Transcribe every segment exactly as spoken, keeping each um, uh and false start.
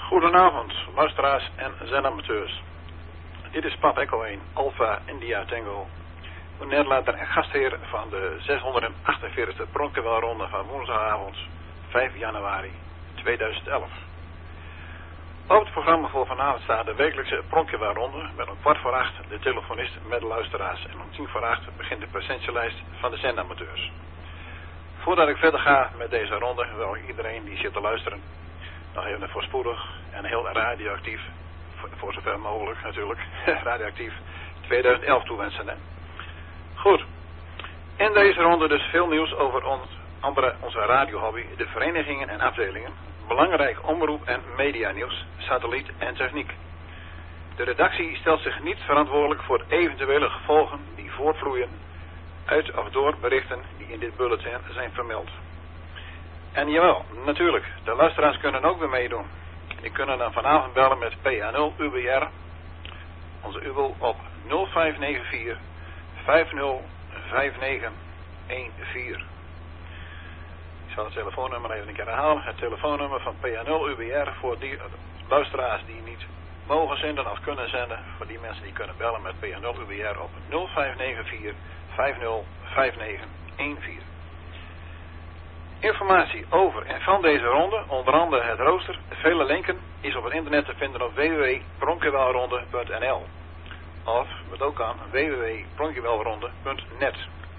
Goedenavond, luisteraars en zendamateurs. Dit is Pap Echo één, Alpha India Tango, uw nederlater en gastheer van de zeshonderdachtenveertigste Pronkewelronde van woensdagavond vijf januari tweeduizend elf. Op het programma voor vanavond staat de wekelijkse Pronkewelronde met om kwart voor acht de telefonist met de luisteraars en om tien voor acht begint de presentielijst van de zendamateurs. Voordat ik verder ga met deze ronde wil ik iedereen die zit te luisteren nog even voorspoedig en heel radioactief, voor, voor zover mogelijk natuurlijk, radioactief tweeduizend elf toewensen. Hè? Goed, in deze ronde dus veel nieuws over ons, andere, onze radiohobby, de verenigingen en afdelingen, belangrijk omroep en medianieuws, satelliet en techniek. De redactie stelt zich niet verantwoordelijk voor eventuele gevolgen die voortvloeien uit of door berichten die in dit bulletin zijn vermeld. En jawel, natuurlijk, de luisteraars kunnen ook weer meedoen. Die kunnen dan vanavond bellen met P A nul U B R, onze U B L op nul vijf negen vier vijf nul vijf negen een vier. Ik zal het telefoonnummer even een keer herhalen. Het telefoonnummer van P A nul U B R voor die luisteraars die niet mogen zenden of kunnen zenden. Voor die mensen die kunnen bellen met P A nul U B R op nul vijf negen vier vijf nul vijf negen een vier. Informatie over en van deze ronde, onder andere het rooster, vele linken, is op het internet te vinden op w w w punt pronkewelronde punt n l of, wat ook kan, w w w punt pronkewelronde punt net.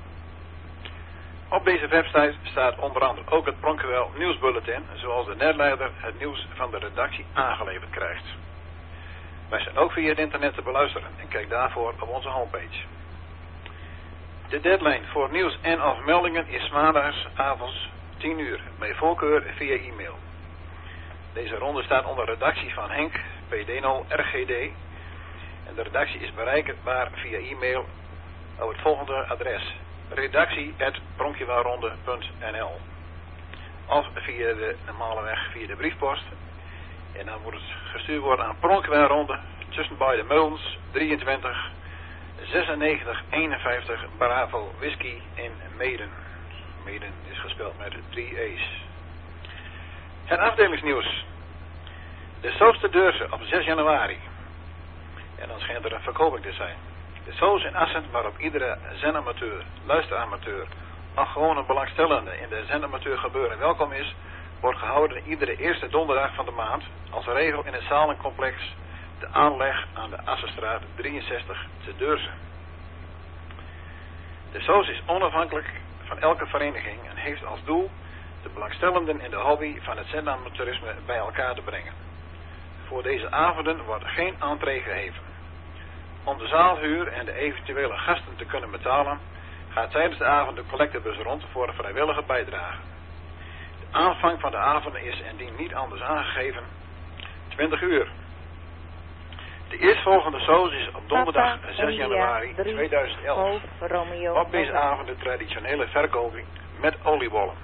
Op deze website staat onder andere ook het Pronkewel nieuwsbulletin, zoals de netleider het nieuws van de redactie aangeleverd krijgt. Wij zijn ook via het internet te beluisteren en kijk daarvoor op onze homepage. De deadline voor nieuws en of meldingen is maandagavonds tien uur, bij voorkeur via e-mail. Deze ronde staat onder redactie van Henk, P D nul R G D. En de redactie is bereikbaar via e-mail op het volgende adres: redactie apenstaartje pronkewelronde punt n l of via de normale weg via de briefpost. En dan wordt het gestuurd worden aan Pronkewelronde, tussen bij de Meulens, drieëntwintig zesennegentig eenenvijftig Bravo Whisky in Meeden. Meeden is gespeld met drie E's. Het afdelingsnieuws. De Soos Deurse op zes januari. En dan schijnt er een verkoping te zijn. De Soos in Assen, waarop iedere zendamateur, luisteramateur of gewoon een belangstellende in de zendamateur gebeuren welkom is, wordt gehouden iedere eerste donderdag van de maand, als regel in het zalencomplex de aanleg aan de Assenstraat drieënzestig te Deurse. De Soos is onafhankelijk van elke vereniging en heeft als doel de belangstellenden in de hobby van het zendamateurisme bij elkaar te brengen. Voor deze avonden wordt geen entree geheven. Om de zaalhuur en de eventuele gasten te kunnen betalen, gaat tijdens de avond de collectebus rond voor een vrijwillige bijdrage. De aanvang van de avond is indien niet anders aangegeven twintig uur. De eerstvolgende Soos is op donderdag zes januari tweeduizend elf. Op deze avond de traditionele verkoping met oliebollen.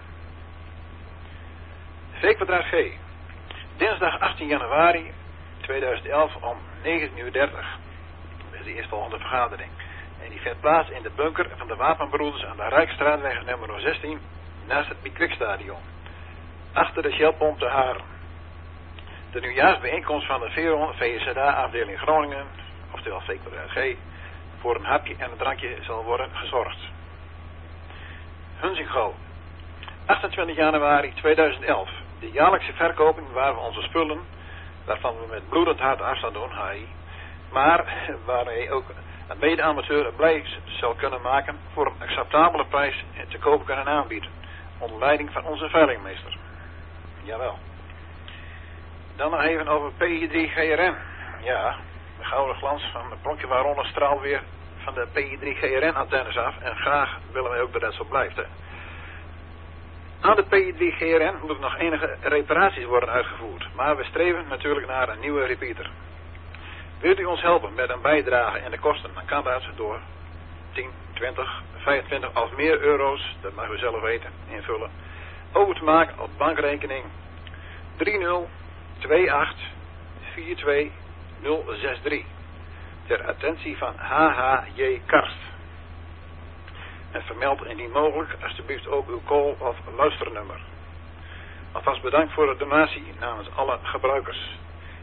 V-kwadraat G. Dinsdag achttien januari tweeduizend elf om negentien uur dertig. Dat is de eerstvolgende vergadering. En die vindt plaats in de bunker van de Wapenbroeders aan de Rijksstraatweg nummer zestien naast het Pikwikstadion. Achter de Shellpomp te Haren. De nieuwjaarsbijeenkomst van de V S Z A-afdeling Groningen, oftewel V-kwadraat G, voor een hapje en een drankje zal worden gezorgd. Hunsingo. achtentwintig januari tweeduizend elf. De jaarlijkse verkoping waar we onze spullen, waarvan we met bloedend hart afstand doen, H I, maar waarmee ook een mede-amateur blij zal kunnen maken voor een acceptabele prijs en te koop kunnen aanbieden, onder leiding van onze veilingmeester. Jawel. Dan nog even over P drie G R N. Ja, de gouden glans van de Pronkewelronde straalt weer van de P drie G R N antennes af en graag willen wij ook dat dat zo blijft. Hè. Aan de P drie G R N moeten nog enige reparaties worden uitgevoerd, maar we streven natuurlijk naar een nieuwe repeater. Wilt u ons helpen met een bijdrage en de kosten, dan kan dat door tien, twintig, vijfentwintig of meer euro's, dat mag u zelf weten, invullen, over te maken op bankrekening drie nul twee acht vier twee nul zes drie ter attentie van H H J Karst. En vermeld indien mogelijk alsjeblieft ook uw call- of luisternummer. Alvast bedankt voor de donatie namens alle gebruikers.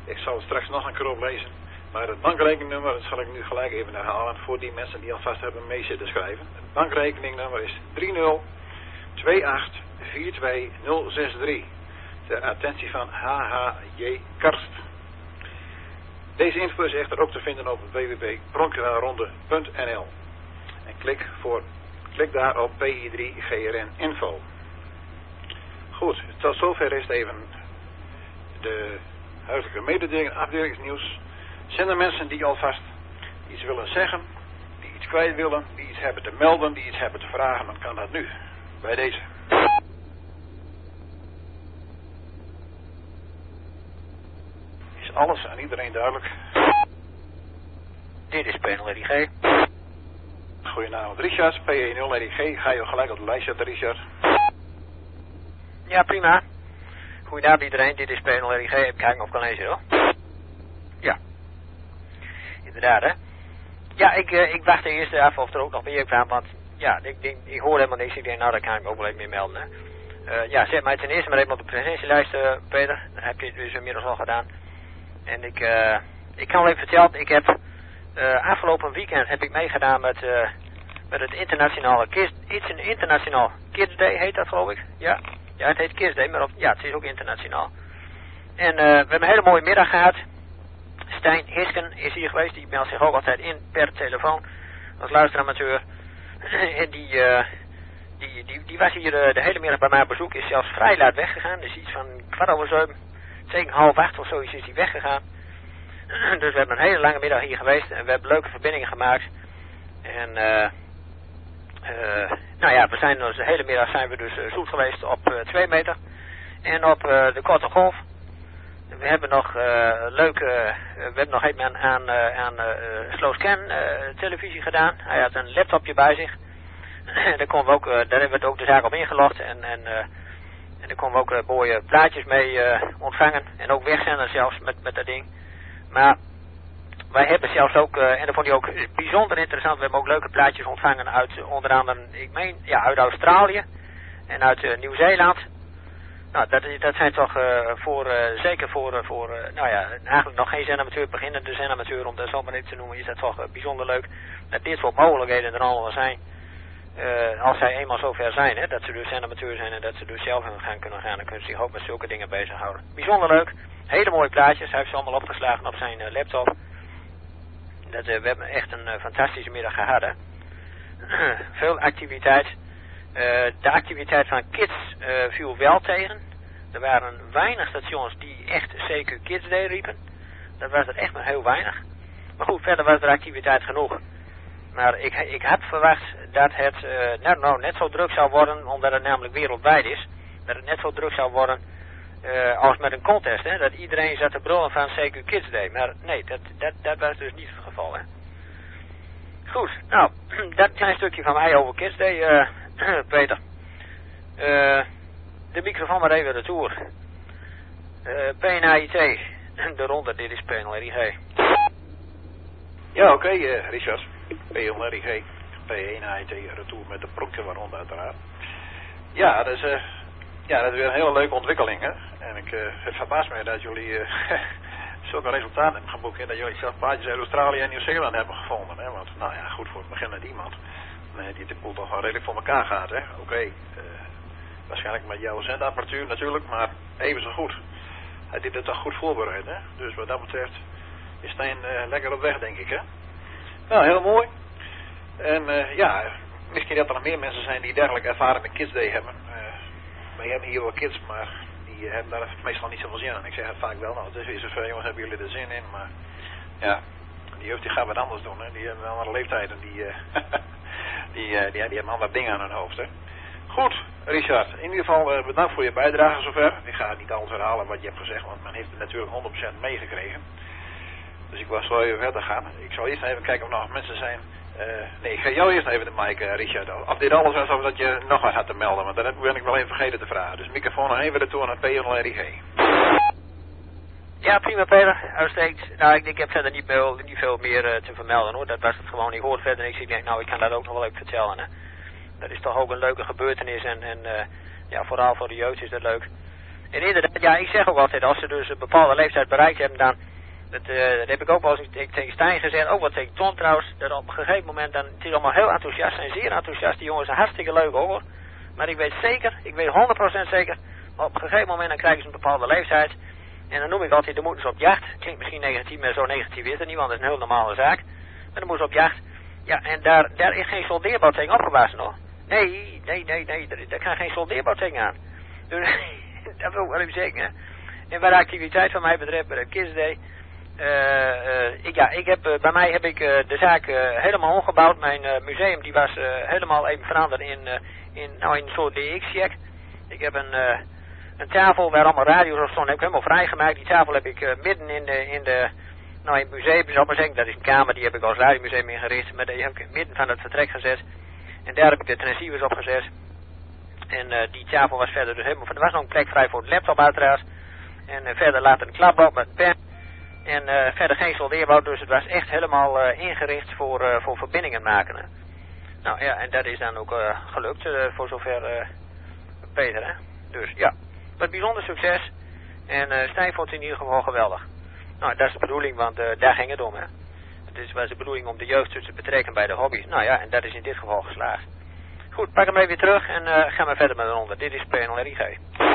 Ik zal het straks nog een keer oplezen. Maar het bankrekeningnummer, dat zal ik nu gelijk even herhalen voor die mensen die alvast hebben mee zitten schrijven. Het bankrekeningnummer is drie nul twee acht vier twee nul zes drie. Ter attentie van H H J Karst. Deze info is echter ook te vinden op w w w punt bronkheuvelronde punt n l. En klik, voor, klik daar op P I drie G R N info. Goed, tot zover is het even de huiselijke mededeling, afdelingsnieuws. Zijn er mensen die alvast iets willen zeggen, die iets kwijt willen, die iets hebben te melden, die iets hebben te vragen, dan kan dat nu, bij deze. Is alles aan iedereen duidelijk? Dit is P nul R I G. Goedenavond Richard, P nul R I G, ga je gelijk op de lijst zetten Richard? Ja, prima. Goedenavond iedereen, dit is P nul R I G. Even kijken of ik kan lezen hoor. Ja. Inderdaad hè. Ja, ik, uh, ik wacht eerst af of er ook nog meer kwam, want ja, ik, ik, ik hoor helemaal niks. Ik denk nou, daar kan ik me ook wel even mee melden hè. Uh, ja, zet mij ten eerste maar even op de presentielijst uh, Peter. Dat heb je dus inmiddels al gedaan. En ik, uh, ik kan wel even vertellen, ik heb uh, afgelopen weekend heb ik meegedaan met, uh, met het internationale Kids, iets een internationaal Kids Day heet dat geloof ik. Ja, ja het heet Kids Day, maar op, ja, het is ook internationaal. En uh, we hebben een hele mooie middag gehad. Stijn Hisken is hier geweest, die meldt zich ook altijd in per telefoon als luisteramateur. En die, uh, die, die, die was hier uh, de hele middag bij mij op bezoek, is zelfs vrij laat weggegaan. Dus iets van kwart over zeven, tegen half acht of zo is hij weggegaan. Dus we hebben een hele lange middag hier geweest en we hebben leuke verbindingen gemaakt. En uh, uh, nou ja, we zijn dus de hele middag zijn we dus uh, zoet geweest op uh, twee meter. En op uh, de korte golf. We hebben nog uh, leuke, uh, we hebben nog even aan, aan, uh, aan uh, Slow Scan uh, televisie gedaan. Hij had een laptopje bij zich. En daar, konden we ook, uh, daar hebben we ook de zaak op ingelogd. En, en, uh, en daar konden we ook uh, mooie plaatjes mee uh, ontvangen. En ook wegzenden zelfs met, met dat ding. Maar wij hebben zelfs ook, uh, en dat vond hij ook bijzonder interessant. We hebben ook leuke plaatjes ontvangen uit uh, onder andere, ik meen, ja, uit Australië. En uit uh, Nieuw-Zeeland. Nou, dat, dat zijn toch uh, voor, uh, zeker voor, uh, voor uh, nou ja, eigenlijk nog geen zenamateur, beginnende zenamateur, om dat zo maar niet te noemen, is dat toch uh, bijzonder leuk. Dat dit soort mogelijkheden er allemaal zijn, uh, als zij eenmaal zover zijn, hè, dat ze dus zenamateur zijn en dat ze dus zelf in gaan kunnen gaan, dan kunnen ze zich ook met zulke dingen bezighouden. Bijzonder leuk, hele mooie plaatjes, hij heeft ze allemaal opgeslagen op zijn uh, laptop. Dat, uh, we hebben echt een uh, fantastische middag gehad, hè. Veel activiteit. Uh, de activiteit van Kids uh, viel wel tegen. Er waren weinig stations die echt zeker Kids Day riepen. Dat was er echt maar heel weinig. Maar goed, verder was er activiteit genoeg. Maar ik, ik had verwacht dat het uh, net, nou, net zo druk zou worden, omdat het namelijk wereldwijd is. Dat het net zo druk zou worden uh, als met een contest. Hè? Dat iedereen zat te brullen van zeker Kids Day. Maar nee, dat, dat, dat was dus niet het geval. Hè? Goed, nou, dat klein stukje van mij over Kids Day, uh, Peter. Uh, de microfoon maar even retour. Uh, P N I T, de ronde, dit is P nul R I G. Ja, oké, okay, uh, Richard. P nul R I G, P één I T, retour met de Bronkheuvelronde uiteraard. Ja, dat is, uh, ja, dat is weer een hele leuke ontwikkeling, hè. En ik, uh, het verbaast mij dat jullie uh, zulke resultaten hebben geboekt, en dat jullie zelf plaatjes uit Australië en Nieuw-Zeeland hebben gevonden, hè. Want, nou ja, goed, voor het begin met iemand nee, die de boel toch wel redelijk voor elkaar gaat, hè. Oké, okay, uh, waarschijnlijk met jouw zendapparatuur natuurlijk, maar even zo goed. Hij deed het toch goed voorbereid, hè. Dus wat dat betreft is Stijn uh, lekker op weg, denk ik, hè. Nou, heel mooi. En uh, ja, misschien dat er nog meer mensen zijn die dergelijke ervaring met Kids Day hebben. Uh, wij hebben hier wel kids, maar die uh, hebben daar meestal niet zoveel zin in. Ik zeg het vaak wel, nou, het is weer zover, jongens, hebben jullie er zin in? Maar ja, die jeugd die gaat wat anders doen, hè. Die hebben wel andere leeftijden, die, uh, die, uh, die, die hebben andere dingen aan hun hoofd, hè. Goed, Richard, in ieder geval uh, bedankt voor je bijdrage zover. Ik ga niet alles herhalen wat je hebt gezegd, want men heeft het natuurlijk honderd procent meegekregen. Dus ik was wel even verder gaan. Ik zal eerst even kijken of er nog mensen zijn. Uh, nee, ik ga jou eerst even de mic, uh, Richard. Of dit alles was of dat je nog wat had te melden, want dat ben ik wel even vergeten te vragen. Dus microfoon nog even retour naar P nul R I G. Ja, prima Peter, uitstekend. Nou, ik, ik heb verder niet veel, niet veel meer uh, te vermelden hoor. Dat was het gewoon. Ik hoorde verder niks. Ik denk, nou, ik kan dat ook nog wel even vertellen. Hè. Dat is toch ook een leuke gebeurtenis en, en uh, ja, vooral voor de jeugd is dat leuk. En inderdaad, ja, ik zeg ook altijd, als ze dus een bepaalde leeftijd bereikt hebben, dan, dat, uh, dat heb ik ook wel eens tegen Stijn gezegd, ook wat tegen Ton trouwens, dat op een gegeven moment, dan, het is allemaal heel enthousiast, zijn zeer enthousiast, die jongens zijn hartstikke leuk hoor. Maar ik weet zeker, ik weet honderd procent zeker, op een gegeven moment dan krijgen ze een bepaalde leeftijd. En dan noem ik altijd, dan moeten ze op jacht. Klinkt misschien negatief, maar zo negatief is het niet, want dat is een heel normale zaak. Maar dan moeten ze op jacht. Ja, en daar, daar is geen soldeerbouw tegen opgebaasd nog. Nee, nee, nee, nee, daar, daar kan geen soldeerbouw tegen aan. Dus, dat wil ik wel even zeggen. En waar de activiteit van mij betreft, bij de Kids Day, uh, uh, ik, ja, ik heb, uh, bij mij heb ik uh, de zaak uh, helemaal omgebouwd. Mijn uh, museum die was uh, helemaal even veranderd in, uh, in, nou, in een soort D X-check. Ik heb een... Uh, Een tafel waar allemaal radio's op stonden, heb ik helemaal vrijgemaakt. Die tafel heb ik uh, midden in de, in de, nou in het museum, zal ik maar zeggen, dat is een kamer, die heb ik als radiomuseum ingericht. Maar die heb ik midden van het vertrek gezet. En daar heb ik de transceivers op gezet. En uh, die tafel was verder dus helemaal, er was nog een plek vrij voor de laptop uiteraard. En uh, verder later een klapbord met een pen. En uh, verder geen soldeerbouw, dus het was echt helemaal uh, ingericht voor, uh, voor verbindingen maken. Hè. Nou ja, en dat is dan ook uh, gelukt, uh, voor zover uh, Peter, hè. Dus ja. Wat bijzonder succes. En uh, Stijn vond het in ieder geval geweldig. Nou, dat is de bedoeling, want uh, daar ging het om, hè. Het is, was de bedoeling om de jeugd te betrekken bij de hobby's. Nou ja, en dat is in dit geval geslaagd. Goed, pak hem even weer terug en uh, gaan we verder met een ronde. Dit is P N L R I G.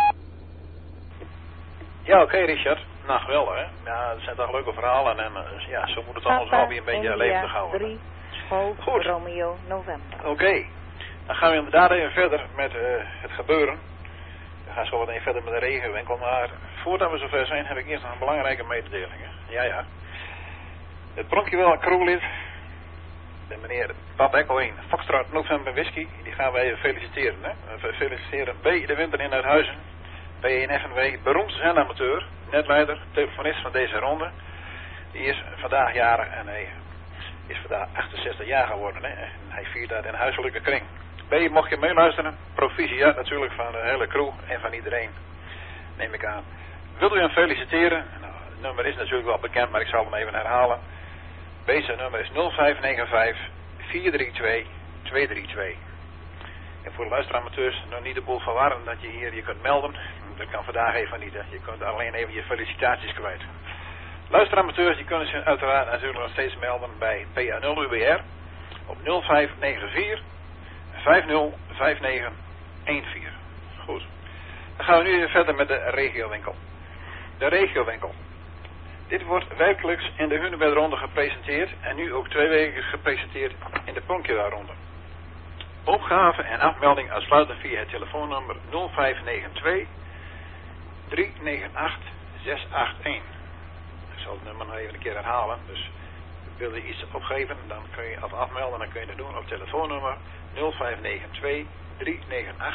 Ja, oké okay, Richard. Nou, geweldig, hè. Ja, dat zijn toch leuke verhalen. En uh, ja, zo moet het allemaal zo hobby een beetje levendig houden. drie, school, goed. Romeo, november. Oké. Okay. Dan gaan we inderdaad even verder met uh, het gebeuren. We gaan zo wat even verder met de regenwinkel, maar voordat we zover zijn heb ik eerst nog een belangrijke mededeling. Ja, ja. Het Pronkjewel crewlid, de meneer Pap Echo één, Foxtrot November Whisky, die gaan we even feliciteren. Hè? We feliciteren B. de Winter in Uithuizen, B één F N W, beroemd zendamateur, netleider, telefonist van deze ronde. Die is vandaag jarig en hij is vandaag achtenzestig jaar geworden. Hè? En hij viert dat in huiselijke kring. B, mocht je meeluisteren, proficiat natuurlijk van de hele crew en van iedereen, neem ik aan. Wilt u hem feliciteren? Nou, het nummer is natuurlijk wel bekend, maar ik zal hem even herhalen. B, zijn nummer is nul vijf negen vijf vier drie twee twee drie twee. En voor de luisteramateurs, nog niet de boel verwarren dat je hier je kunt melden. Dat kan vandaag even niet, hè. Je kunt alleen even je felicitaties kwijt. Luisteramateurs die kunnen zich uiteraard natuurlijk nog steeds melden bij P A nul U B R op nul vijf negen vier vijf nul vijf negen een vier. Goed. Dan gaan we nu verder met de regiowinkel. De regiowinkel. Dit wordt wekelijks in de Hunebedronde gepresenteerd en nu ook twee weken gepresenteerd in de Pronkjewelronde. Opgave en afmelding uitsluitend via het telefoonnummer nul vijf negen twee drie negen acht zes acht een. Ik zal het nummer nog even een keer herhalen. Dus wil je iets opgeven, dan kun je of afmelden, dan kun je dat doen op telefoonnummer nul vijf negen twee drie negen acht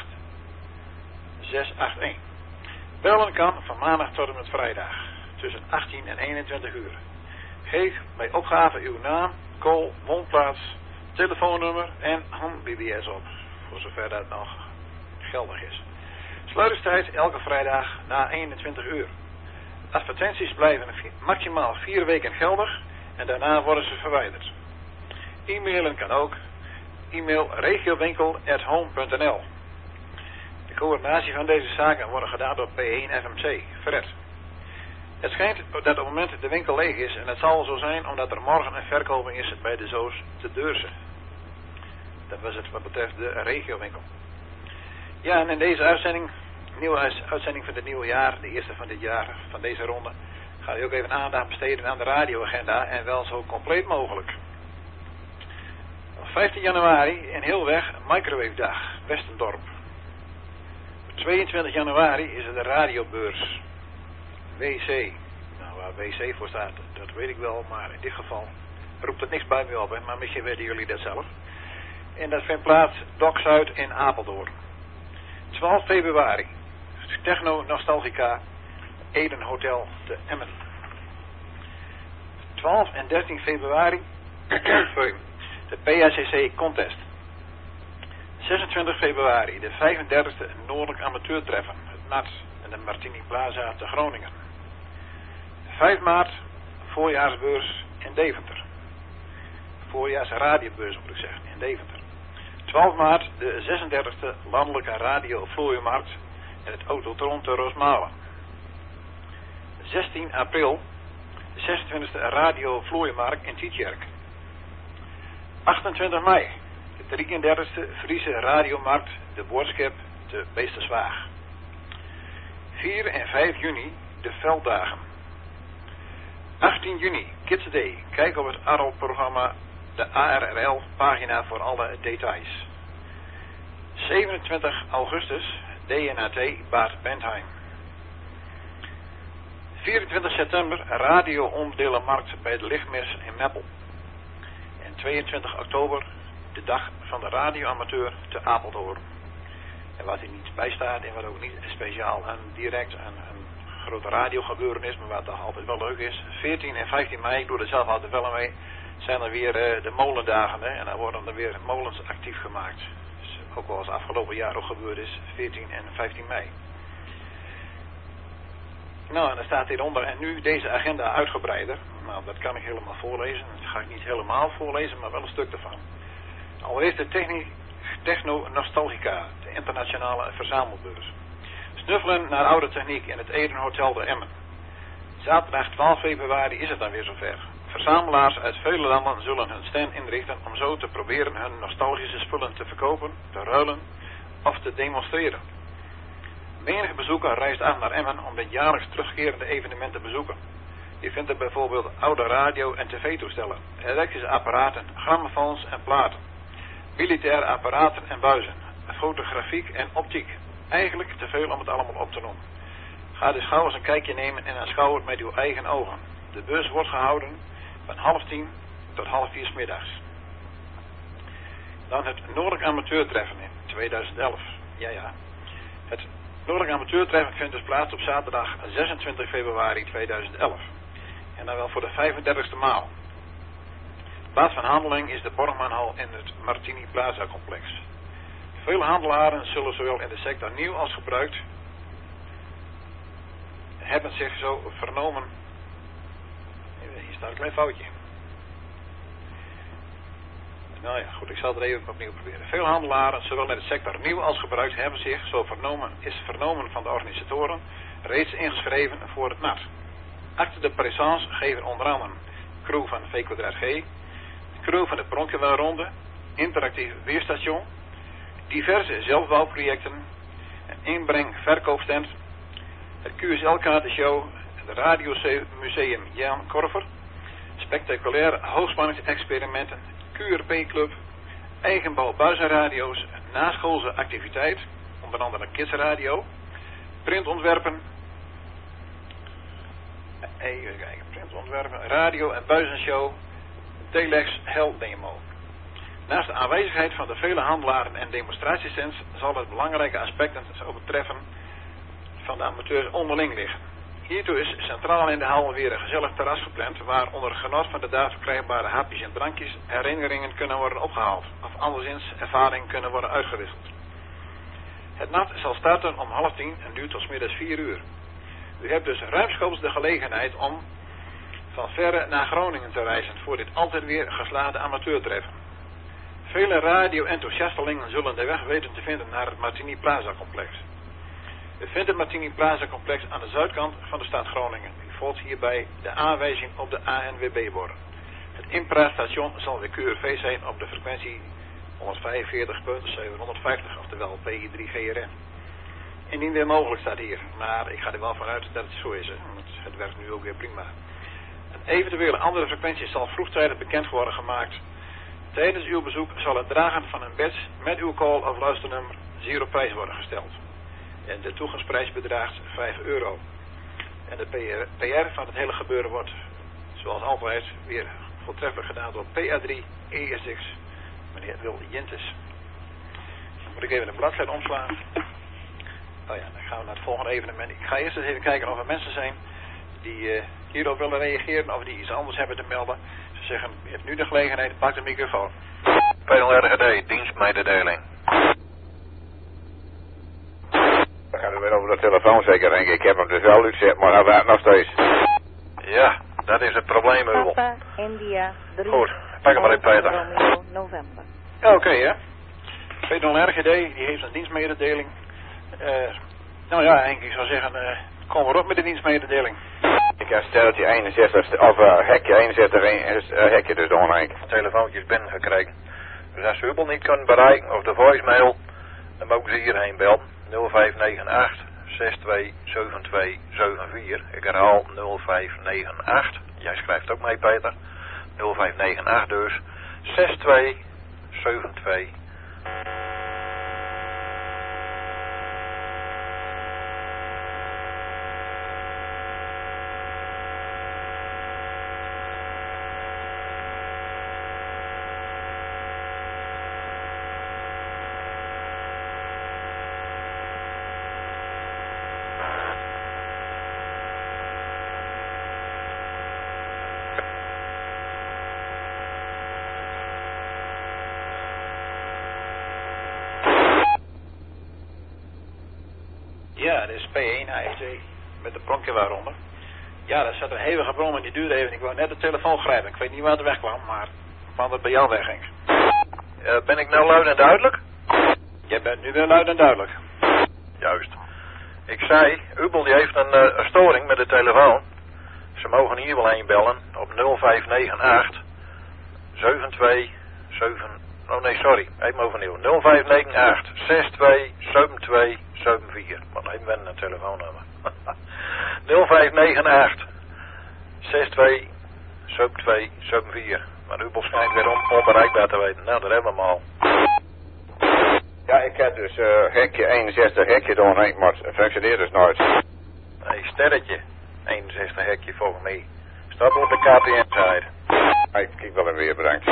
zes acht een. Bellen kan van maandag tot en met vrijdag tussen achttien en eenentwintig uur. Geef bij opgave uw naam, call, woonplaats, telefoonnummer en hand B B S op, voor zover dat nog geldig is. Sluitingstijd elke vrijdag na eenentwintig uur. Advertenties blijven maximaal vier weken geldig en daarna worden ze verwijderd. E-mailen kan ook. E-mail regiowinkel at home punt n l. De coördinatie van deze zaken worden gedaan door P één F M C, Fred. Het schijnt dat op het moment de winkel leeg is en het zal zo zijn omdat er morgen een verkoping is bij de Zoos te Deurzen. Dat was het wat betreft de regiowinkel. Ja, en in deze uitzending, nieuwe uitzending van het nieuwe jaar, de eerste van dit jaar, van deze ronde, ga je ook even aandacht besteden aan de radioagenda en wel zo compleet mogelijk. vijftien januari in Heelweg, Microwave Dag, Westendorp. tweeëntwintig januari is het de radiobeurs. W C. Nou, waar W C voor staat, dat weet ik wel, maar in dit geval roept het niks bij me op, hè, maar misschien weten jullie dat zelf. En dat vindt plaats Doc Zuid in Apeldoorn. twaalf februari, Techno Nostalgica, Eden Hotel te Emmen. twaalf en dertien februari, sorry, de P A C C Contest. zesentwintig februari, de vijfendertigste Noordelijk Amateurtreffen, het N A T en de Martini Plaza te Groningen. vijf maart, voorjaarsbeurs in Deventer. Voorjaarsradiobeurs moet ik zeggen, in Deventer. twaalf maart, de zesendertigste Landelijke Radio Vlooienmarkt in het Autotron te Rosmalen. zestien april, de zesentwintigste Radio Vlooienmarkt in Tietjerk. achtentwintig mei, de drieëndertigste Friese radiomarkt, de Boodschap te Beesterswaag. vier en vijf juni, de Velddagen. achttien juni, Kids Day. Kijk op het A R L-programma, de A R R L-pagina voor alle details. zevenentwintig augustus, D N A T, Bad Bentheim. vierentwintig september, radio-onderdelenmarkt bij de Lichtmis in Meppel. En tweeëntwintig oktober, de dag van de radioamateur te Apeldoorn. En wat hier niet bij staat en wat ook niet speciaal en direct een, een grote radiogebeuren is, maar wat toch altijd wel leuk is. veertien en vijftien mei, ik doe er zelf altijd wel mee, zijn er weer uh, de molendagen. Hè, en dan worden er weer molens actief gemaakt. Dus ook wel als afgelopen jaar ook gebeurd is, veertien en vijftien mei. Nou, en dan staat hieronder, en nu deze agenda uitgebreider. Nou, dat kan ik helemaal voorlezen. Dat ga ik niet helemaal voorlezen, maar wel een stuk ervan. Allereerst de techni- Techno Nostalgica, de internationale verzamelbeurs. Snuffelen naar oude techniek in het Eden Hotel de Emmen. Zaterdag twaalf februari is het dan weer zover. Verzamelaars uit vele landen zullen hun stand inrichten om zo te proberen hun nostalgische spullen te verkopen, te ruilen of te demonstreren. Menige bezoeker reist af naar Emmen om dit jaarlijks terugkerende evenement te bezoeken. Je vindt er bijvoorbeeld oude radio- en tv-toestellen, elektrische apparaten, grammofoons en platen, militaire apparaten en buizen, fotografiek en optiek. Eigenlijk te veel om het allemaal op te noemen. Ga dus gauw eens een kijkje nemen en aanschouw het met uw eigen ogen. De beurs wordt gehouden van half tien tot half vier 's middags. Dan het Noordelijk Amateurtreffen in tweeduizend elf. Ja, ja. Het Noordelijk Amateurtreffen vindt dus plaats op zaterdag zesentwintig februari tweeduizend elf. En dan wel voor de vijfendertigste maal. Plaats van handeling is de Borgmanhal in het Martini Plaza complex. Vele handelaren zullen zowel in de sector nieuw als gebruikt hebben zich zo vernomen. Hier staat een klein foutje. Nou ja, goed, ik zal het er even opnieuw proberen. Veel handelaren, zowel in de sector nieuw als gebruikt, hebben zich zo vernomen, is vernomen van de organisatoren, reeds ingeschreven voor het N A T. Acte de présence geven onder andere crew van V Q G, crew van de Bronkenwelronde, interactief weerstation, diverse zelfbouwprojecten, een inbreng-verkoopstand, het Q S L-kaartenshow, het Radiomuseum Jan Korver, spectaculaire hoogspanningsexperimenten, Q R P-club, eigenbouw buizenradio's, naschoolse activiteit, onder andere kidsradio, printontwerpen, even kijken, printontwerpen, radio- en buizenshow, Telex Hell Demo. Naast de aanwezigheid van de vele handelaren en demonstratiestands zal het belangrijke aspecten op het treffen van de amateurs onderling liggen. Hiertoe is centraal in de hal weer een gezellig terras gepland waar onder genot van de daar verkrijgbare hapjes en drankjes herinneringen kunnen worden opgehaald of anderszins ervaringen kunnen worden uitgewisseld. Het N A T zal starten om half tien en duurt tot 's middags vier uur. U hebt dus ruimschoots de gelegenheid om van verre naar Groningen te reizen voor dit altijd weer geslaagde amateurtreffen. Vele radio-enthousiastelingen zullen de weg weten te vinden naar het Martini Plaza complex. U vindt het Martini Plaza complex aan de zuidkant van de stad Groningen. U volgt hierbij de aanwijzing op de A N W B-borden. Het Impra-station zal weer Q R V zijn op de frequentie honderdvijfenveertig zevenhonderdvijftig, oftewel P I drie G R N. Indien weer mogelijk staat hier, maar ik ga er wel vanuit dat het zo is, hè, want het werkt nu ook weer prima. Een eventuele andere frequentie zal vroegtijdig bekend worden gemaakt. Tijdens uw bezoek zal het dragen van een badge met uw call of luisternummer zeer op prijs worden gesteld. En de toegangsprijs bedraagt vijf euro. En de P R van het hele gebeuren wordt, zoals altijd, weer voortreffelijk gedaan door P A drie E S X, meneer Wilde Jintes. Dan moet ik even de bladzijde omslaan. Oh ja, dan gaan we naar het volgende evenement. Ik ga eerst eens even kijken of er mensen zijn die uh, hierop willen reageren of die iets anders hebben te melden. Ze zeggen, je hebt nu de gelegenheid, pak de microfoon. P L R G D, dienstmededeling. Dan gaat het weer over de telefoon zeker, denk ik. Ik heb hem dus wel uitzet, maar hij werkt nog steeds. Ja, dat is het probleem, Uwel. Papa, India, drie. Goed, pak hem maar in, Peter. Romeo, november. Ja, oké, hè. P L R G D, die heeft een dienstmededeling. Uh, Nou ja, Henk, ik zou zeggen, uh, kom maar op met de dienstmededeling. Ik heb stelletje eenenzestig, of uh, hekje eenenzestig, uh, hekje dus door, Henk. Telefoontjes binnengekregen. Dus als ze Hubel niet kunnen bereiken of de voicemail, dan mogen ze hierheen bellen. nul vijf negen acht zes twee zeven twee zeven vier. Ik herhaal nul vijf negen acht. Jij schrijft ook mee, Peter. nul vijf negen acht dus. zes twee zeven twee. Ja, dit is P één A F T met de pronkje waaronder. Ja, daar zat een hevige brom en die duurde even. Ik wou net de telefoon grijpen. Ik weet niet waar het wegkwam, maar kwam het bij jou weg, Henk. Uh, ben ik nou luid en duidelijk? Jij bent nu weer luid en duidelijk. Juist. Ik zei, Hubel die heeft een, uh, een storing met de telefoon. Ze mogen hier wel heen bellen op nul vijf negen acht zeven twee zeven... Oh nee, sorry. Even overnieuw. nul vijf negen acht zes twee zeven twee zeven vier. Want even wennen een telefoonnummer. nul vijf negen acht zes twee zeven twee zeven vier. Maar Hubel schijnt weer on, onbereikbaar te weten. Nou, dat hebben we hem al. Ja, ik heb dus uh, hekje eenenzestig, hekje door, Henk, maar het functioneert dus nooit. Nee, sterretje. eenenzestig hekje volgens mij. Staat op de K P N-site. Ik kijk wel even weer, bedankt.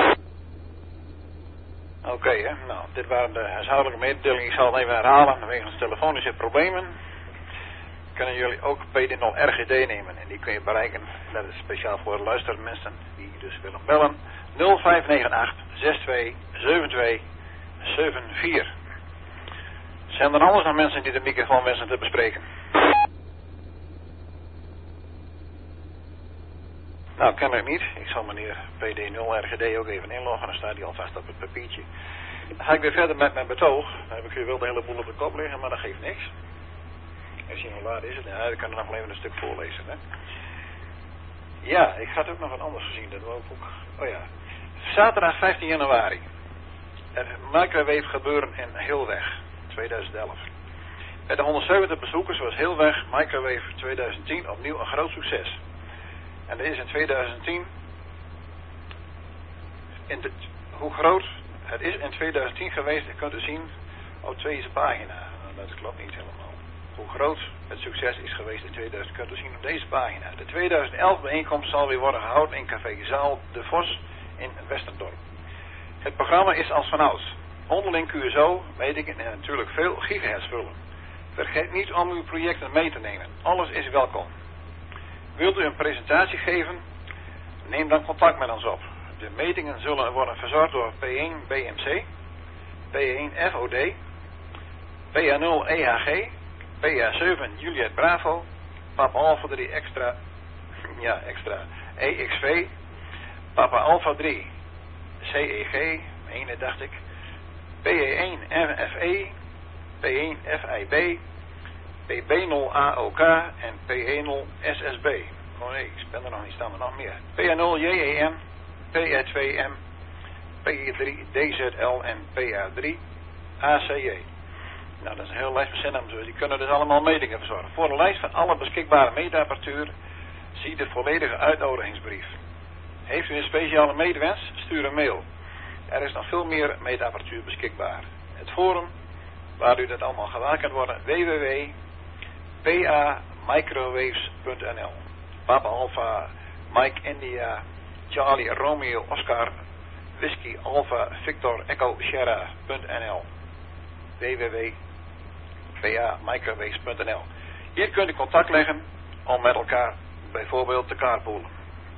Oké, okay, hè. Nou, dit waren de huishoudelijke mededelingen. Ik zal het even herhalen. Wegens telefonische problemen kunnen jullie ook P D nul R G D nemen. En die kun je bereiken. Dat is speciaal voor luistermensen die dus willen bellen. nul vijf negen acht zes twee zeven twee zeven vier. Zijn er anders nog mensen die de microfoon wensen te bespreken? Nou, kennelijk niet. Ik zal meneer P D nul R G D ook even inloggen. Dan staat hij alvast op het papiertje. Dan ga ik weer verder met mijn betoog. Dan heb ik u wel de hele boel op de kop liggen, maar dat geeft niks. Even zien hoe laat is het. Ja, ik kan er nog wel even een stuk voorlezen. Hè? Ja, ik had ook nog wat anders gezien. Dat wou ik ook. Oh ja. Zaterdag vijftien januari. Er microwave gebeuren in Heelweg, tweeduizend elf. Bij de honderdzeventig bezoekers was Heelweg Microwave tweeduizend tien opnieuw een groot succes. En er is in tweeduizend tien, in de, hoe groot het is in tweeduizend tien geweest, dat kunt u zien op deze pagina. Dat klopt niet helemaal. Hoe groot het succes is geweest in tweeduizend kunt u zien op deze pagina. De tweeduizend elf bijeenkomst zal weer worden gehouden in Café Zaal De Vos in Westendorp. Het programma is als vanouds. Onderling Q S O, metingen en natuurlijk veel gigahertz vullen. Vergeet niet om uw projecten mee te nemen. Alles is welkom. Wilt u een presentatie geven? Neem dan contact met ons op. De metingen zullen worden verzorgd door P één B M C, P één F O D, P A nul E H G, P A zeven Juliet Bravo, Papa Alpha drie extra, ja extra, E X V, Papa Alpha drie C E G, ene dacht ik, P E één M F E, P één F I B, P B nul A O K en P E nul S S B. Oh nee, ik ben er nog niet, staan er nog meer. P A nul J E M, P A twee M, P E drie D Z L en P A drie A C J. Nou, dat is een heel lijst van zenders, die kunnen dus allemaal metingen verzorgen. Voor de lijst van alle beschikbare meetapparatuur zie de volledige uitnodigingsbrief. Heeft u een speciale meetwens? Stuur een mail. Er is nog veel meer meetapparatuur beschikbaar. Het forum, waar u dat allemaal gewaar kan worden, w w w punt p a microwaves punt n l. Papa Alpha, Mike India, Charlie Romeo Oscar, Whisky Alpha Victor Echo Sierra punt n l. w w w punt p a microwaves punt n l. Hier kunt u contact leggen om met elkaar bijvoorbeeld te carpoolen.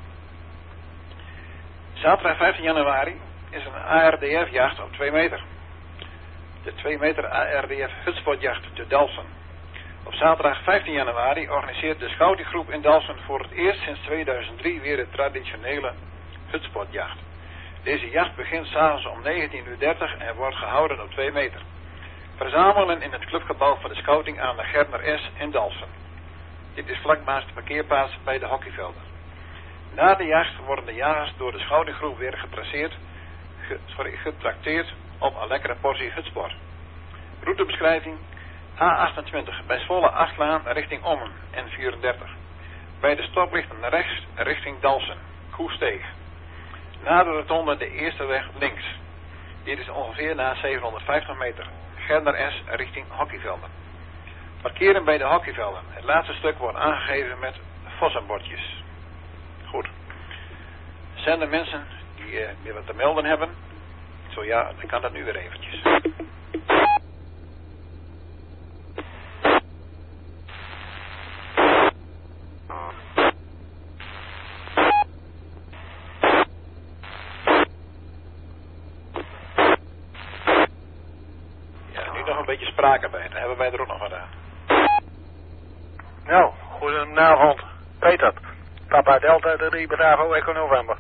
Zaterdag vijftien januari is een A R D F-jacht op twee meter. De twee meter A R D F hutspotjacht te Dalfsen. Op zaterdag vijftien januari organiseert de Schoutinggroep in Dalfsen voor het eerst sinds tweeduizend drie weer de traditionele hutspotjacht. Deze jacht begint s'avonds om negentien uur dertig en wordt gehouden op twee meter. Verzamelen in het clubgebouw van de scouting aan de Gerdner S in Dalfsen. Dit is vlak naast de parkeerplaats bij de hockeyvelden. Na de jacht worden de jagers door de schoutinggroep weer getraceerd, ge, sorry, getrakteerd op een lekkere portie hutsport. Routebeschrijving: A achtentwintig bij Zwolle Achtlaan richting Ommen N vierendertig. Bij de stoplichten naar rechts richting Dalfsen, Koesteeg. Na de rotonde de eerste weg links. Dit is ongeveer na zevenhonderdvijftig meter. Gerdner S richting hockeyvelden. Parkeren bij de hockeyvelden. Het laatste stuk wordt aangegeven met vossenbordjes. Goed. Zijn er mensen die uh, weer wat te melden hebben? Zo ja, dan kan dat nu weer eventjes. Ja, nu nog een beetje sprake bij. Dat hebben wij er ook nog gedaan. Nou, goedenavond. Peter. Papa Delta drie Bravo Echo November.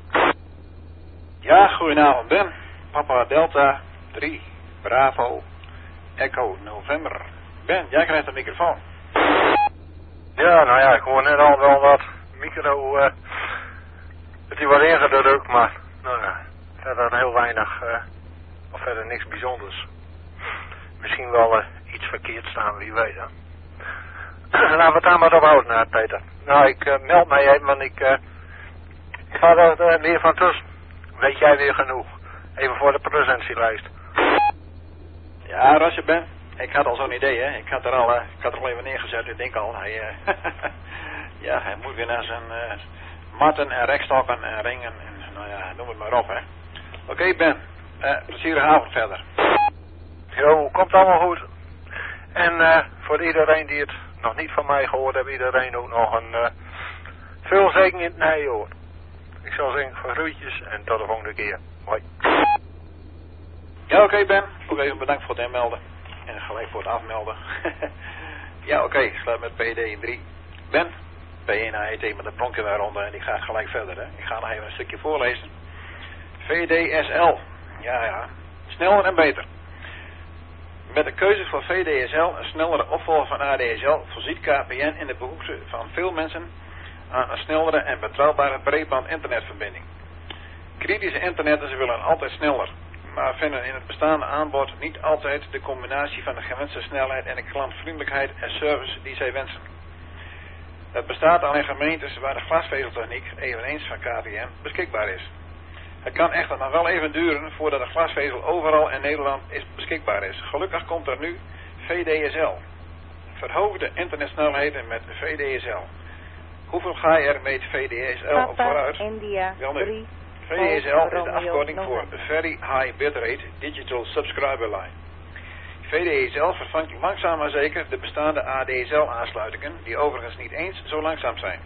Ja, goedenavond Ben. Papa Delta drie Bravo Echo November. Ben, jij krijgt de microfoon. Ja, nou ja, ik hoor net al wel wat micro, uh, dat die wordt ingedrukt, maar nou ja, verder heel weinig, uh, of verder niks bijzonders. Misschien wel uh, iets verkeerd staan, wie weet. Hè. Laten we het daar maar op houden, uh, Peter. Nou, ik uh, meld mij even, want ik, uh, ik ga er uh, weer van tussen. Weet jij weer genoeg? Even voor de presentielijst. Ja, Rasje Ben. Ik had al zo'n idee, hè. Ik had er al, uh, ik had er al even neergezet. Ik denk al, hij, uh, ja, hij moet weer naar zijn uh, matten en rekstokken en ringen. En, nou ja, noem het maar op, hè. Oké, okay, Ben. Uh, plezierige avond verder. Jo, komt allemaal goed. En uh, voor iedereen die het nog niet van mij gehoord heeft, iedereen ook nog een uh, veel zegen in het najaar. Ik zal zeggen, van groetjes en tot de volgende keer. Hoi. Ja, oké okay, Ben. Ook even bedankt voor het inmelden. En gelijk voor het afmelden. Ja, oké. Okay. Ik sluit met P D drie. Ben. P één A E T met de pronken daaronder. En die gaat gelijk verder, hè. Ik ga nog even een stukje voorlezen. V D S L. Ja, ja. Sneller en beter. Met de keuze voor V D S L, een snellere opvolger van A D S L, voorziet K P N in de behoefte van veel mensen aan een snellere en betrouwbare breedband internetverbinding. Kritische internetters willen altijd sneller, maar vinden in het bestaande aanbod niet altijd de combinatie van de gewenste snelheid en de klantvriendelijkheid en service die zij wensen. Het bestaat al in gemeentes waar de glasvezeltechniek, eveneens van K P N, beschikbaar is. Het kan echter nog wel even duren voordat de glasvezel overal in Nederland is beschikbaar is. Gelukkig komt er nu V D S L. Verhoogde internetsnelheden met V D S L. Hoeveel ga je er met V D S L op vooruit? India, Wel nu. drie, V D S L is de Romeo, afkorting voor November. Very High Bitrate Digital Subscriber Line. V D S L vervangt langzaam maar zeker de bestaande A D S L aansluitingen, die overigens niet eens zo langzaam zijn.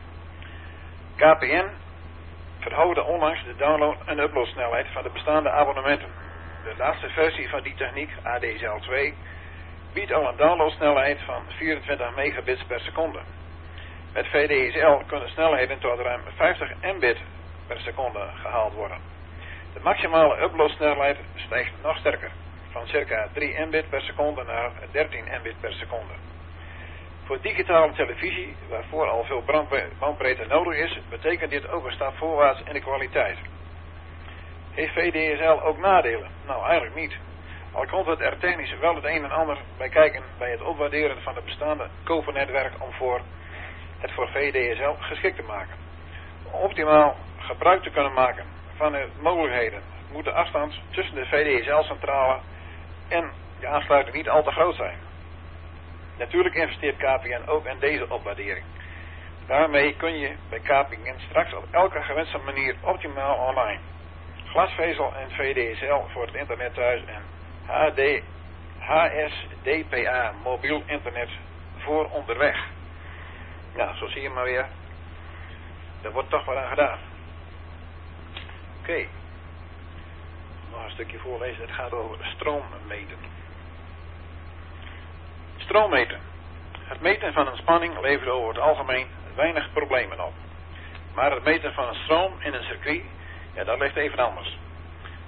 K P N verhoogde onlangs de download- en uploadsnelheid van de bestaande abonnementen. De laatste versie van die techniek, A D S L twee, biedt al een downloadsnelheid van vierentwintig megabits per seconde. Met V D S L kunnen snelheden tot ruim vijftig mbit per seconde gehaald worden. De maximale uploadsnelheid stijgt nog sterker, van circa drie mbit per seconde naar dertien mbit per seconde. Voor digitale televisie, waarvoor al veel bandbreedte nodig is, betekent dit ook een stap voorwaarts in de kwaliteit. Heeft V D S L ook nadelen? Nou, eigenlijk niet. Al komt het er technisch wel het een en ander bij kijken bij het opwaarderen van het bestaande kopernetwerk om voor het voor V D S L geschikt te maken. Om optimaal gebruik te kunnen maken van de mogelijkheden moet de afstand tussen de V D S L-centrale en de aansluiting niet al te groot zijn. Natuurlijk investeert K P N ook in deze opwaardering. Daarmee kun je bij K P N straks op elke gewenste manier optimaal online. Glasvezel en V D S L voor het internet thuis en H D, H S D P A mobiel internet voor onderweg. Nou, zo zie je maar weer. Daar wordt toch wat aan gedaan. Oké. Okay. Nog een stukje voorlezen. Het gaat over stroommeten. Stroommeten. Het meten van een spanning levert over het algemeen weinig problemen op. Maar het meten van een stroom in een circuit, ja, dat ligt even anders.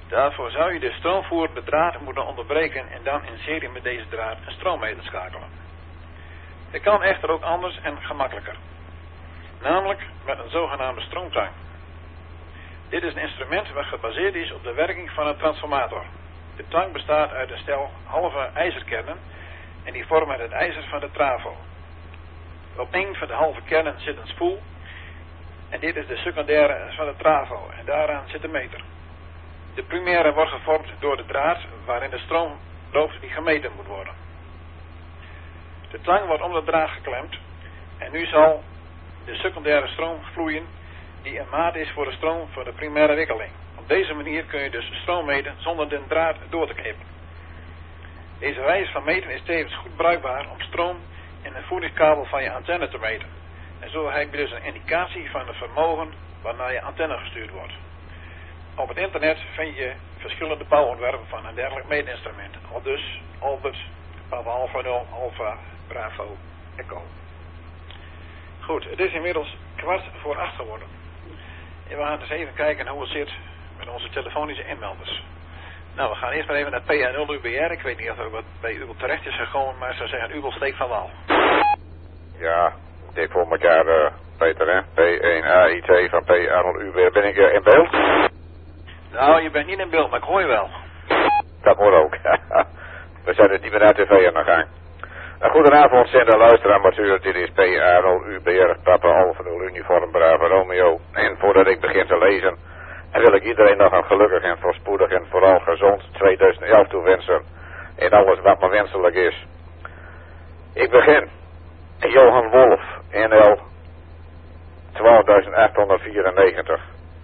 Daarvoor zou je de stroomvoerende draad moeten onderbreken en dan in serie met deze draad een stroommeter schakelen. Het kan echter ook anders en gemakkelijker. Namelijk met een zogenaamde stroomtang. Dit is een instrument wat gebaseerd is op de werking van een transformator. De tang bestaat uit een stel halve ijzerkernen en die vormen het ijzer van de trafo. Op een van de halve kernen zit een spoel en dit is de secundaire van de trafo en daaraan zit de meter. De primaire wordt gevormd door de draad waarin de stroom loopt die gemeten moet worden. De tang wordt om de draad geklemd en nu zal de secundaire stroom vloeien die een maat is voor de stroom van de primaire wikkeling. Op deze manier kun je dus stroom meten zonder de draad door te knippen. Deze wijze van meten is tevens goed bruikbaar om stroom in een voedingskabel van je antenne te meten. En zo heb je dus een indicatie van het vermogen waarnaar je antenne gestuurd wordt. Op het internet vind je verschillende bouwontwerpen van een dergelijk meetinstrument. Al dus Albert, Papa Alpha nul, Alpha, Bravo, Echo. Goed, het is inmiddels kwart voor acht geworden. En we gaan eens even kijken hoe het zit met onze telefonische inmelders. Nou, we gaan eerst maar even naar P A nul U B R. Ik weet niet of er wat bij Ubel terecht is gekomen, maar ze zeggen Ubel steekt van wal. Ja, dik voor elkaar, uh, Peter, hè? P één A I T van P A nul U B R. Ben ik uh, in beeld? Nou, je bent niet in beeld, maar ik hoor je wel. Dat moet ook. We zijn dus niet meer naar tv aan de gang. Uh, goedenavond, zender luisteramateur. Dit is P A nul U B R, Papa Alpha nul Uniform Bravo Romeo. En voordat ik begin te lezen, en wil ik iedereen nog een gelukkig en voorspoedig en vooral gezond tweeduizend elf toewensen. In alles wat maar wenselijk is. Ik begin. Johan Wolf, N L twaalfduizend achthonderdvierennegentig.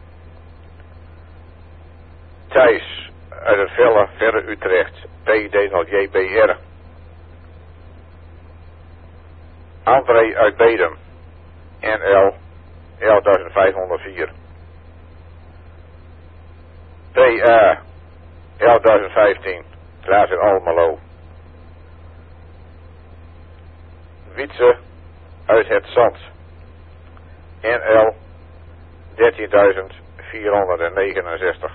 Thijs uit het verre, verre Utrecht, P D nul J B R. André uit Bedum, N L elfduizend vijfhonderdvier. P A elfduizend vijftien, Klaas in Almelo. Wietse uit het Zand, N L dertienduizend vierhonderdnegenenzestig.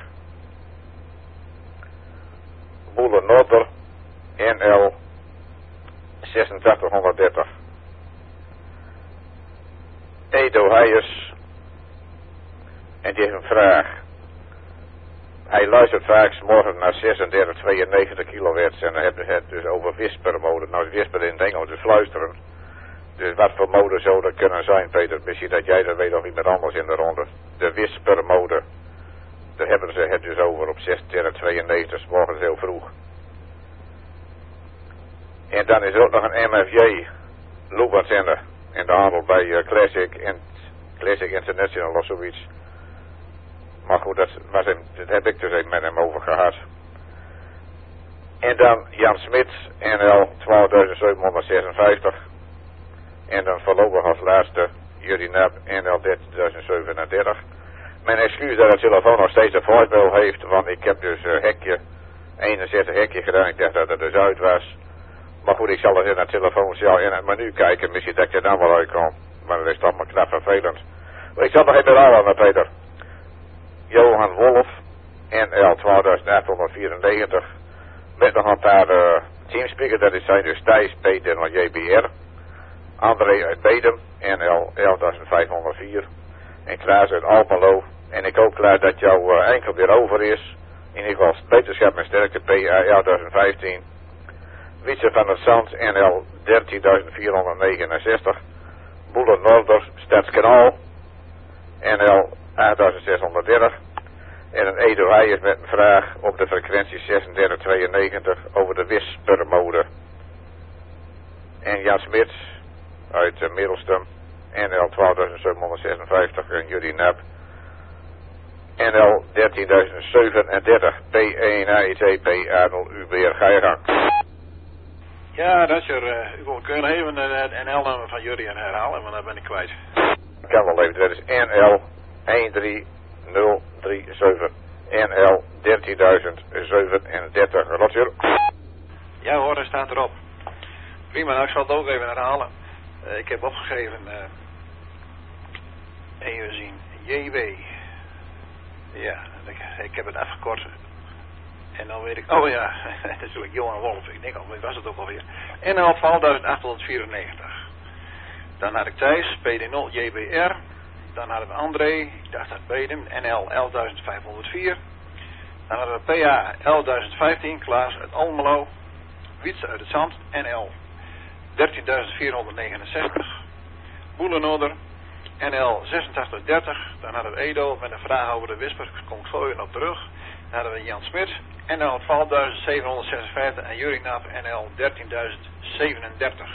Boele Noorder, N L zesentachtighonderddertig. Edo Heijers, en die heeft een vraag. Hij luistert vaak morgen naar zesendertig tweeënnegentig kilohertz en dan hebben we het dus over whispermode. Nou, whisper in het Engels is fluisteren. Dus wat voor mode zou dat kunnen zijn, Peter? Misschien dat jij dat weet of iemand anders in de ronde. De whispermode. Daar hebben ze het dus over op zesendertig tweeënnegentig, morgens heel vroeg. En dan is er ook nog een M F J loopantenne in de handel bij uh, Classic, en Classic International of zoiets. Maar goed, dat, was hem, dat heb ik dus even met hem over gehad. En dan Jan Smit, N L twaalfduizend zevenhonderdzesenvijftig. En dan voorlopig als laatste Jurie Nap, N L dertienduizend zevenendertig. Mijn excuus dat het telefoon nog steeds een voicemail heeft, want ik heb dus uh, hekje, eenenzestig hekje gedaan. Ik dacht dat het dus uit was. Maar goed, ik zal er in het telefoon zelf in het menu kijken, misschien dat je dan wel uitkomt. Maar dat is toch maar knap vervelend. Maar ik zal nog even herhalen, Peter. Johan Wolf, N L twaalfduizend achthonderdvierennegentig. Met nog een paar uh, teamspeakers, dat is zijn dus Thijs, P D nul J B R. André uit Bedum, N L elfduizend vijfhonderdvier. En Klaas uit Almelo. En ik hoop klaar dat jouw uh, enkel weer over is. In ieder geval beterschap en sterkte, P A elfduizend vijftien. Wietse van het Zand, N L dertienduizend vierhonderdnegenenzestig. Boele Noorder, Stadskanaal, N L achtduizend zeshonderddertig. En een Edo Heijers met een vraag op de frequentie zesendertig tweeënnegentig over de whispermode. En Jan Smits uit uh, Middelstum, N L twaalfduizend zevenhonderdzesenvijftig. En Jurie Nap, N L dertienduizend zevenendertig. P één A I T P A nul U B R. Ga je gang. Ja, dat is er. Uh, u kun je even uh, het N L-nummer van Jurie herhalen, want dan ben ik kwijt. Ik kan wel even, dat is N L een drie nul drie zeven. N L dertienduizend zevenendertig. Roger. Ja hoor, hij staat erop. Prima, nou, ik zal het ook even herhalen. Uh, ik heb opgegeven, uh, even zien, J W. Ja, ik, ik heb het afgekort En dan weet ik, oh ja, natuurlijk Johan Wolf, ik denk al, wie was het ook alweer. N L twaalfduizend achthonderdvierennegentig. Dan had ik Thijs, P D nul J B R. Dan hadden we André, ik dacht dat Bedem, N L elfduizend vijfhonderdvier. Dan hadden we P A elfduizend vijftien, Klaas uit Almelo. Wietse uit het Zand, N L dertienduizend vierhonderdnegenenzestig. Boelenoorder, N L zesentachtig dertig. Dan hadden we Edo met een vraag over de Wisper, kom ik zo weer op terug. Dan hadden we Jan Smit, N L twaalfduizend zevenhonderdzesenvijftig en Jurinap N L dertienduizend zevenendertig.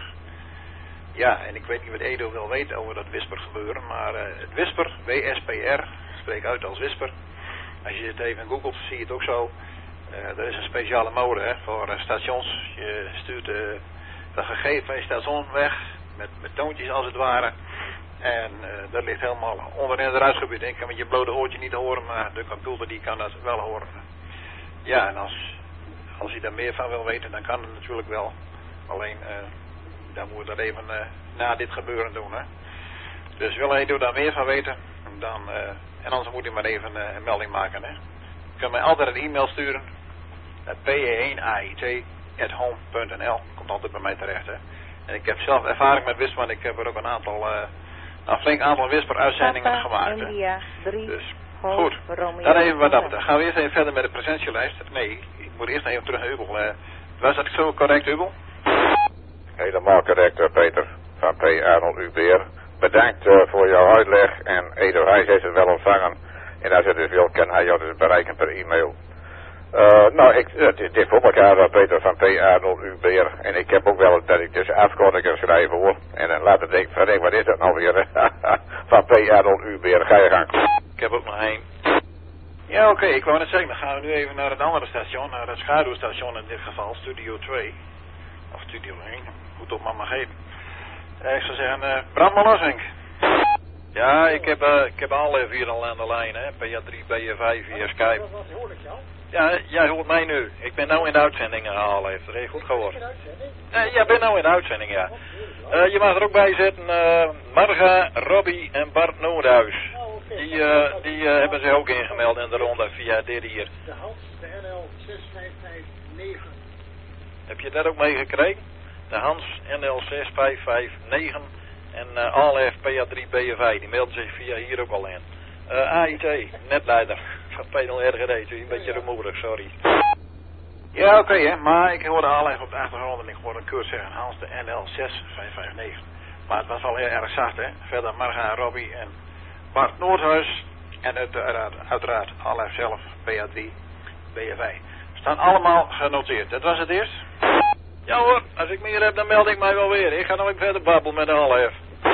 Ja, en ik weet niet wat Edo wil weten over dat Wisper gebeuren, maar uh, het Wisper, W S P R, spreek uit als Wisper. Als je het even googelt, zie je het ook zo. Uh, er is een speciale mode hè, voor uh, stations. Je stuurt uh, de gegevens van je station weg, met, met toontjes als het ware. En uh, dat ligt helemaal onderin het ruisgebied. Ik kan met je blote oortje niet horen, maar de computer die kan dat wel horen. Ja, en als, als je daar meer van wil weten, dan kan het natuurlijk wel. Alleen, uh, dan moet je dat even uh, na dit gebeuren doen. Hè. Dus wil hij daar meer van weten, dan, uh, en anders moet je maar even uh, een melding maken. Hè. Je kan mij altijd een e-mail sturen. P E één A I T at home punt n l. Komt altijd bij mij terecht. Hè. En ik heb zelf ervaring met Wisper, want ik heb er ook een aantal... Uh, een flink aantal Wisper-uitzendingen gemaakt. India, drie, dus, Golf, goed, Romeo, dan even wat dat betreft. Gaan we eerst even verder met de presentielijst. Nee, ik moet eerst even terug naar Ubel. Uh, was dat zo correct, Ubel? Helemaal correct, uh, Peter, van P Arnold U B R. Bedankt uh, voor jouw uitleg en Edo Heijs heeft het wel ontvangen. En als je dus wil, kan hij jou dus bereiken per e-mail. Uh, nou, ik, het is dit voor elkaar, uh, Peter, van P Arnold U B R. En ik heb ook wel dat ik dus afkortingen schrijven hoor. En dan later denk ik van, hey, wat is dat nou weer? Van P Arnold U B R, ga je gang. Ik heb ook nog één. Ja, oké, okay, ik wou net zeggen, dan gaan we nu even naar het andere station, naar het schaduwstation in dit geval, Studio twee. Of Studio één, goed op mama geven. Uh, ik zou zeggen, uh, Bram Malosink. Ja, ik heb, uh, ik heb alle vier al aan de lijn, hè. P A drie, P A vijf via Skype. Ja, jij hoort mij nu. Ik ben nou in de uitzending gehaald, heeft dat heeft goed gehoord. Nee, jij bent nou in de uitzending, ja. Uh, je mag er ook bij zetten, uh, Marga, Robbie en Bart Noordhuis. Die, uh, die uh, hebben zich ook ingemeld in de ronde via dit hier. De Hans, de N L zes vijf vijf negen. Heb je dat ook meegekregen? De Hans, N L zes vijf vijf negen en uh, Alef P A drie B F I, die melden zich via hier ook al in. Uh, A I T, netleider van P N L R G D, een beetje rumoerig, sorry. Ja, oké, okay, hè, maar ik hoorde al even op de achtergrond en ik hoorde een keurs zeggen Hans de N L zes vijf vijf negen. Maar het was wel heel erg zacht, hè. Verder Marga, Robbie en Bart Noordhuis en uiteraard, uiteraard Alef zelf, P A drie B F I. Staan allemaal genoteerd. Dat was het eerst? Ja hoor, als ik meer heb dan meld ik mij wel weer. Ik ga nog even verder babbelen met de Alef.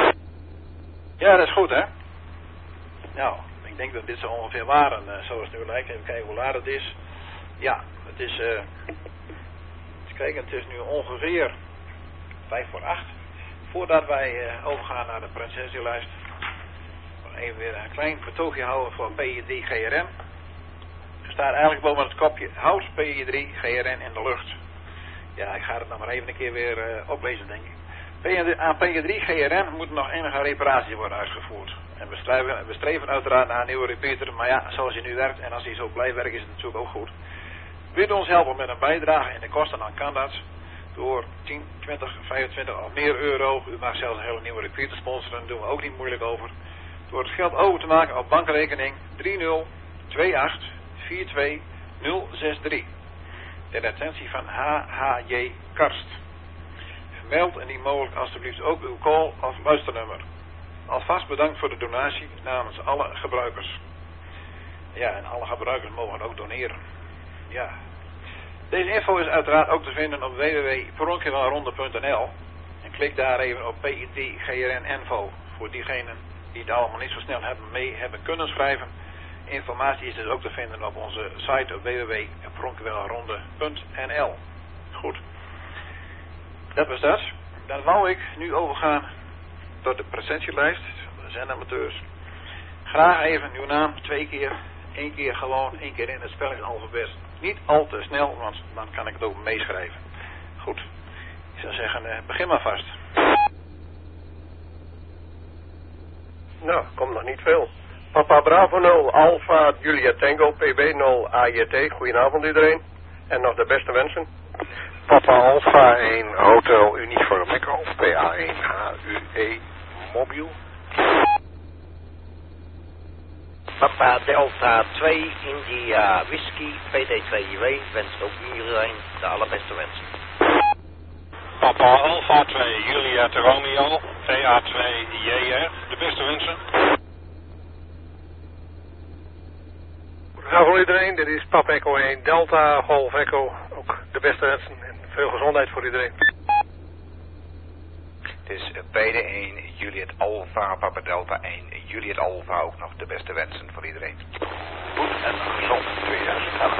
Ja, dat is goed, hè. Nou, ik denk dat dit zo ongeveer waren, uh, zoals het nu lijkt. Even kijken hoe laat het is. Ja, het is, uh, eens kijken, het is nu ongeveer vijf voor acht. Voordat wij uh, overgaan naar de presentielijst, even weer een klein betoogje houden voor P I drie G R N. Er staat eigenlijk boven het kopje, houd P I drie G R N in de lucht. Ja, ik ga het nog maar even een keer weer uh, oplezen, denk ik. Aan P I drie G R N moet nog enige reparatie worden uitgevoerd. En we streven, we streven uiteraard naar een nieuwe repeater, maar ja, zoals hij nu werkt en als hij zo blijft werken is het natuurlijk ook goed. Wilt u ons helpen met een bijdrage in de kosten, dan kan dat door tien, twintig, vijfentwintig of meer euro. U mag zelfs een hele nieuwe repeater sponsoren, daar doen we ook niet moeilijk over. Door het geld over te maken op bankrekening drie nul twee acht vier twee nul zes drie. De attentie van H H J Karst. Vermeld indien mogelijk alstublieft ook uw call of luisternummer. Alvast bedankt voor de donatie namens alle gebruikers. Ja, en alle gebruikers mogen ook doneren. Ja. Deze info is uiteraard ook te vinden op w w w punt pronkewelronde punt n l. En klik daar even op P I D G R N info. Voor diegenen die het allemaal niet zo snel hebben mee hebben kunnen schrijven. Informatie is dus ook te vinden op onze site op w w w punt pronkewelronde punt n l. Goed. Dat was dat. Dan wou ik nu overgaan tot de presentielijst van de zendamateurs. Graag even uw naam twee keer, één keer gewoon, één keer in het spellingsalfabet. Niet al te snel, want dan kan ik het ook meeschrijven. Goed. Ik zou zeggen, uh, begin maar vast. Nou, komt nog niet veel. Papa Bravo nul, Alpha Julia Tango, P B nul, A J T. Goedenavond iedereen. En nog de beste wensen. Papa Alpha één Hotel Uniform Echo, P A één H U E Mobiel. Papa Delta twee India Whisky, P D twee J W, wenst ook iedereen de allerbeste wensen. Papa Alpha twee Juliet Romeo, P A twee J R, de beste wensen. Goedenavond iedereen, dit is Papa Echo één Delta Golf Echo. Ook de beste wensen en veel gezondheid voor iedereen. Het is P D één Juliet Alpha, Papa Delta één Juliet Alpha, ook nog de beste wensen voor iedereen. Goed en gezond tweeduizend elf.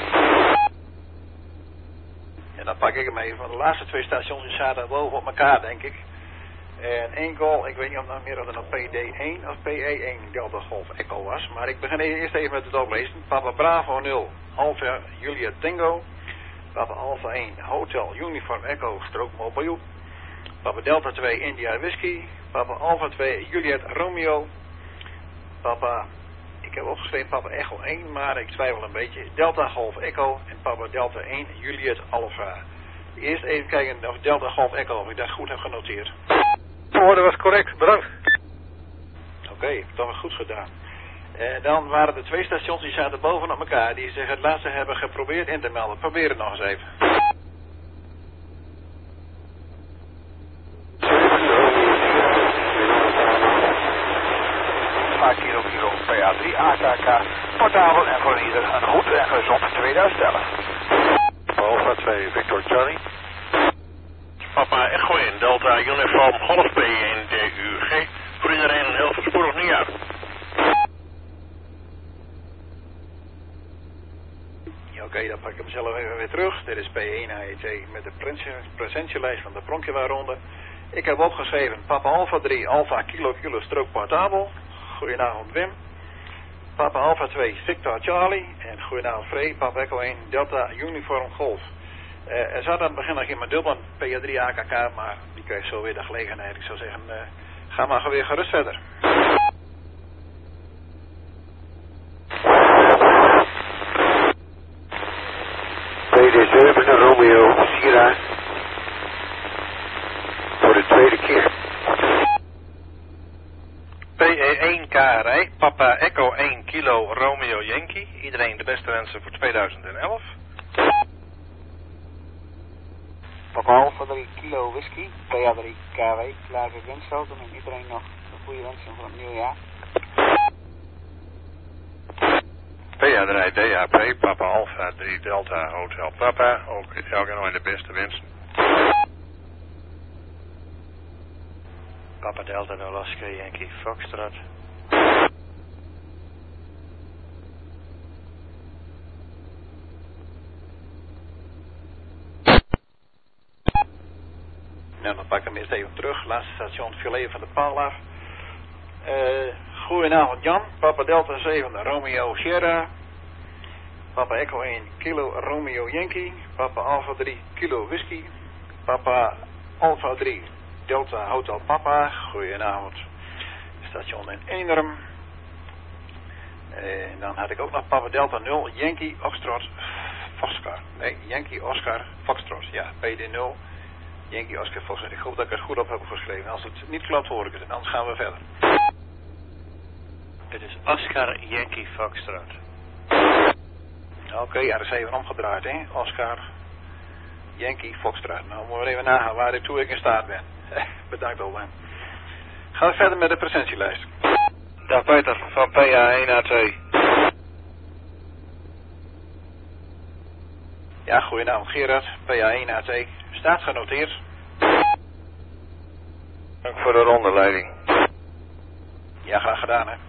En dan pak ik hem even van de laatste twee stations die zaten boven op elkaar, denk ik. En één call, ik weet niet of het meer of het nou P D één of P E één Delta Golf Echo was. Maar ik begin eerst even met het oplezen. Papa Bravo nul, Alpha Juliet Tango. Papa Alpha één, Hotel Uniform Echo, Strook Mobiel. Papa Delta twee, India Whisky. Papa Alpha twee, Juliet Romeo. Papa, ik heb opgeschreven Papa Echo één, maar ik twijfel een beetje. Delta Golf Echo en Papa Delta één, Juliet Alpha. Eerst even kijken of Delta Golf Echo, of ik dat goed heb genoteerd. Oh, dat was correct, bedankt. Oké, okay, heb ik toch wel goed gedaan. En dan waren er twee stations die zaten bovenop elkaar, die zich het laatste hebben geprobeerd in te melden. Probeer het nog eens even. Kilo Kilo P A drie A K K, portabel en voor ieder een goed en gezond tweeduizend elf. Alpha twee Victor Charlie. Papa Echo één Delta Uniform Golf P één D U G. Voor iedereen een heel voorspoedig nieuwjaar. Ja, oké, okay, dan pak ik hem zelf even weer terug. Dit is P één H E T met de presentielijst van de Pronkjewaarronde. Ik heb opgeschreven Papa Alpha drie Alpha Kilo Kilo Strook Portabel. Goedenavond Wim. Papa Alpha twee Victor Charlie. En goedenavond Free. Papa Echo één Delta Uniform Golf. Uh, er zat aan het begin nog iemand dubbel aan P A drie A K K, maar die kreeg zo weer de gelegenheid. Ik zou zeggen, uh, ga maar weer gerust verder. P D zeven Romeo Sierra. Voor de tweede keer. P E één K R I, Papa Echo één Kilo Romeo Yankee. Iedereen de beste wensen voor tweeduizend elf. Papa Alpha drie Kilo Whisky, P A drie K W, klaar voor wenschoten en iedereen nog een goede wensen voor het nieuwe jaar. P A drie D A P, Papa Alpha drie Delta Hotel Papa, ook elke nog de beste wensen. Papa Delta nul Oscar Yankee Foxtrot. Nou, dan pak ik hem eerst even terug. Laatste station Filet van de Paal af. Uh, goedenavond Jan. Papa Delta zeven Romeo Sierra. Papa Echo één Kilo Romeo Yankee. Papa Alpha drie Kilo Whisky. Papa Alpha drie Delta Hotel Papa. Goedenavond. Station in Eenrum. En dan had ik ook nog Papa Delta nul Yankee Foxtrot Foxcar. Nee, Yankee Oscar Foxtrot. Ja, P D nul. Yankee Oscar Foxtrot. Ik hoop dat ik het goed op heb geschreven. Als het niet klopt hoor ik het. En anders gaan we verder. Het is Oscar Yankee Foxtrot. Oké, okay, ja, dat is even omgedraaid, hè. Oscar Yankee Foxtrot. Nou, moeten we even nagaan waar ik toe ik in staat ben. Bedankt, Olwen. Gaan we verder met de presentielijst. Dag Peter, van P A één A twee. Ja, goedenavond Gerard, P A één A twee. Staat genoteerd. Dank voor de rondeleiding. Ja, graag gedaan, hè.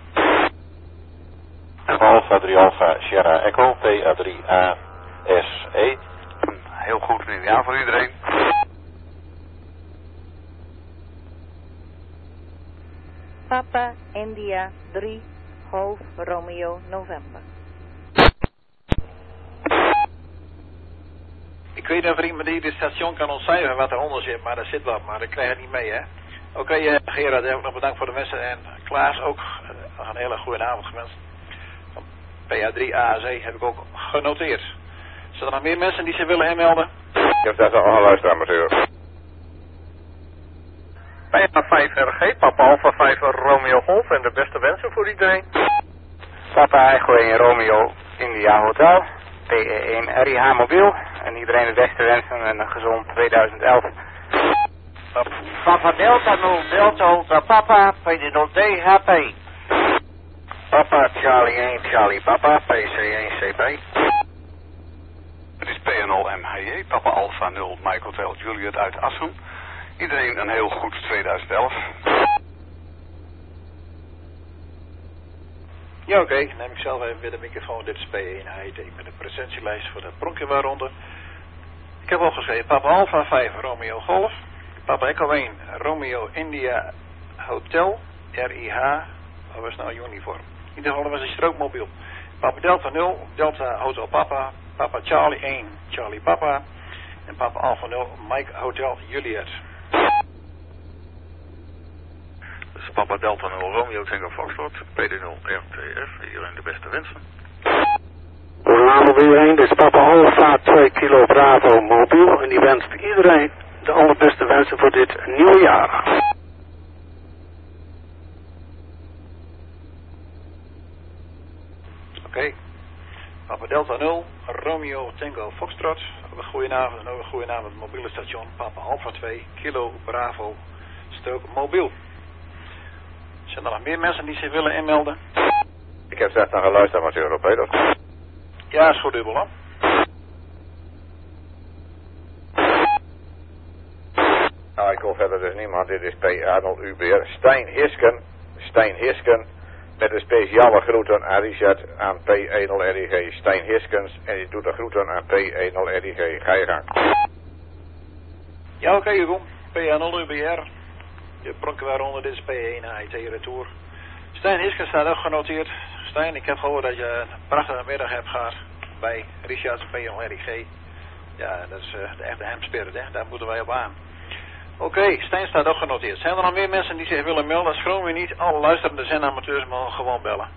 Alpha drie Alpha Sierra Echo, P A drie A S E. Heel goed nieuwjaar voor iedereen. Papa India drie Golf Romeo November. Ik weet of er iemand die dit station kan ontcijferen wat eronder zit, maar daar zit wat, maar ik krijg het niet mee, hè. Oké, okay, uh, Gerard, ook nog bedankt voor de wensen en Klaas ook uh, nog een hele goede avond gewenst. Van P A drie A S E heb ik ook genoteerd. Zijn er nog meer mensen die zich willen inmelden? Ik heb dat al geluisterd, amateur. P A vijf R G, Papa Alpha vijf Romeo Golf en de beste wensen voor iedereen. Papa Echo één Romeo India Hotel, P E één R I H Mobiel en iedereen de beste wensen en een gezond tweeduizend elf. Papa Delta nul Delta Ultra Papa, P D nul D H P. Papa Charlie één Charlie Papa, P C één C B. Het is P N L M H J, Papa Alpha nul Mike Hotel Juliet uit Assum. Iedereen een heel goed tweeduizend elf. Ja, oké. Okay. Neem ik zelf even weer de microfoon. Dit is P één H T met de presentielijst voor de Pronkjewaarronde. Ik heb opgeschreven Papa Alpha vijf Romeo Golf, Papa Echo één Romeo India Hotel, R I H, dat was nou uniform. In ieder geval was een strookmobiel. Papa Delta nul, Delta Hotel Papa, Papa Charlie één, Charlie Papa en Papa Alpha nul, Mike Hotel Juliet. Dus Papa Delta nul Romeo Tango Foxtrot, P D nul R T F, iedereen de beste wensen. Goedenavond iedereen, dit is Papa Alpha twee kilo Bravo mobiel en die wenst iedereen de allerbeste wensen voor dit nieuwe jaar. Oké, okay. Papa Delta nul, Romeo Tango Foxtrot, ook een goede naam en ook een goede naam het mobiele station, Papa Alpha twee, Kilo Bravo, strook mobiel. Zijn er nog meer mensen die zich willen inmelden? Ik heb zelf naar geluisterd, amateur op, hè, dat? Ja, is goed dubbel, hè? Nou, ik hoor verder dus niemand, dit is P A nul U B R, Stijn Hisken, Stijn Hisken. Met een speciale groeten aan Richard aan P één nul R I G, Stijn Hiskens. En die doet de groeten aan P één nul R I G. Ga je gang. Ja, oké, okay, Hugo. P één nul U B R. De Pronkjewaarronde, dit is P één H I T Retour. Stijn Hiskens staat ook genoteerd. Stijn, ik heb gehoord dat je een prachtige middag hebt gehad bij Richard P één nul R I G. Ja, dat is uh, de echte hemspirit, hè. Daar moeten wij op aan. Oké, okay, Stijn staat ook genoteerd. Zijn er nog meer mensen die zich willen melden? Schroom je niet. Alle luisterende zendamateurs mogen gewoon bellen.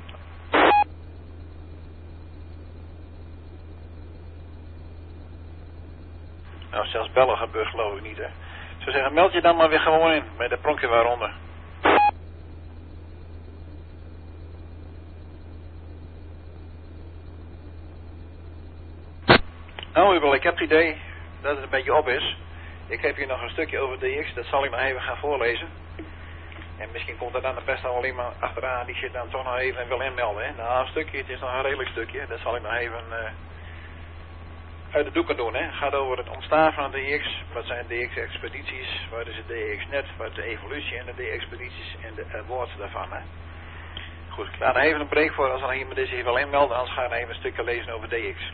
Nou, zelfs bellen gebeurt geloof ik niet, hè. Ik zou zeggen, meld je dan maar weer gewoon in bij de Pronkjewaarronde. Nou, Ubel, ik heb het idee dat het een beetje op is. Ik heb hier nog een stukje over D X, dat zal ik nog even gaan voorlezen. En misschien komt er dan best wel iemand achteraan die zich dan toch nog even wil inmelden. Hè? Nou, een stukje, het is nog een redelijk stukje, dat zal ik nog even uh, uit de doeken doen. Hè? Het gaat over het ontstaan van de D X, wat zijn D X-expedities, wat is het D X-net, wat is de evolutie in de D X-expedities en de awards daarvan. Hè? Goed, ik laat nog even een break voor als er iemand die zich wil inmelden, anders ga ik nog even een stukje lezen over D X.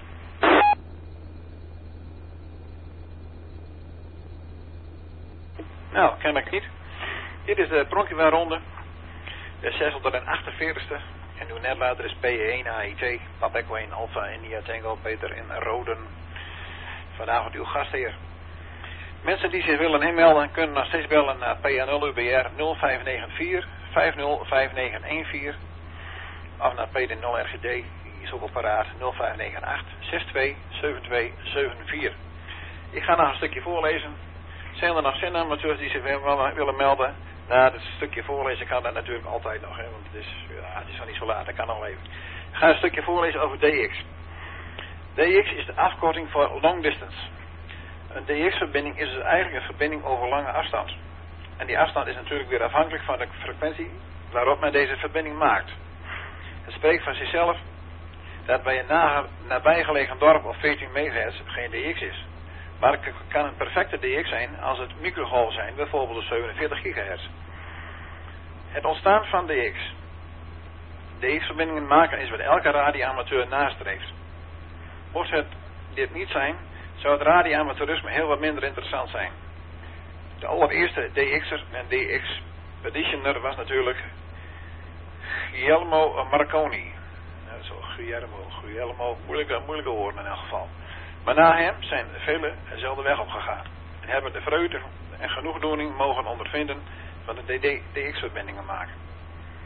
Nou, ken ik niet. Dit is de Pronkjewaarronde, de zeshonderdachtenveertigste. En uw netlader is P één A I T, Papa Echo één Alpha India Tango, Peter in Roden. Vanavond uw gastheer. Mensen die zich willen inmelden kunnen nog steeds bellen naar P nul U B R nul vijf negen vier vijf nul vijf negen een vier. Of naar P D nul R G D, die is ook op paraat, nul vijf negen acht zes twee zeven twee zeven vier. Ik ga nog een stukje voorlezen. Zijn er nog zendamateurs die zich willen melden? Nou, dat stukje voorlezen kan dat natuurlijk altijd nog, hè, want het is, ja, het is nog niet zo laat, dat kan nog even. Ik ga een stukje voorlezen over D X. D X is de afkorting voor long distance. Een D X-verbinding is dus eigenlijk een verbinding over lange afstand. En die afstand is natuurlijk weer afhankelijk van de frequentie waarop men deze verbinding maakt. Het spreekt van zichzelf dat bij een nabijgelegen dorp of veertien megahertz geen D X is. Maar het kan een perfecte D X zijn als het microgolven zijn, bijvoorbeeld de zevenenveertig gigahertz. Het ontstaan van D X. D X-verbindingen maken is wat elke radioamateur nastreeft. Mocht het dit niet zijn, zou het radioamateurisme heel wat minder interessant zijn. De allereerste D X'er en D X-petitioner was natuurlijk Guglielmo Marconi. Nou, zo, Guillermo, Guillermo, moeilijke, moeilijke woorden in elk geval. Maar na hem zijn velen dezelfde weg opgegaan en hebben de vreugde en genoegdoening mogen ondervinden van de D X-verbindingen maken.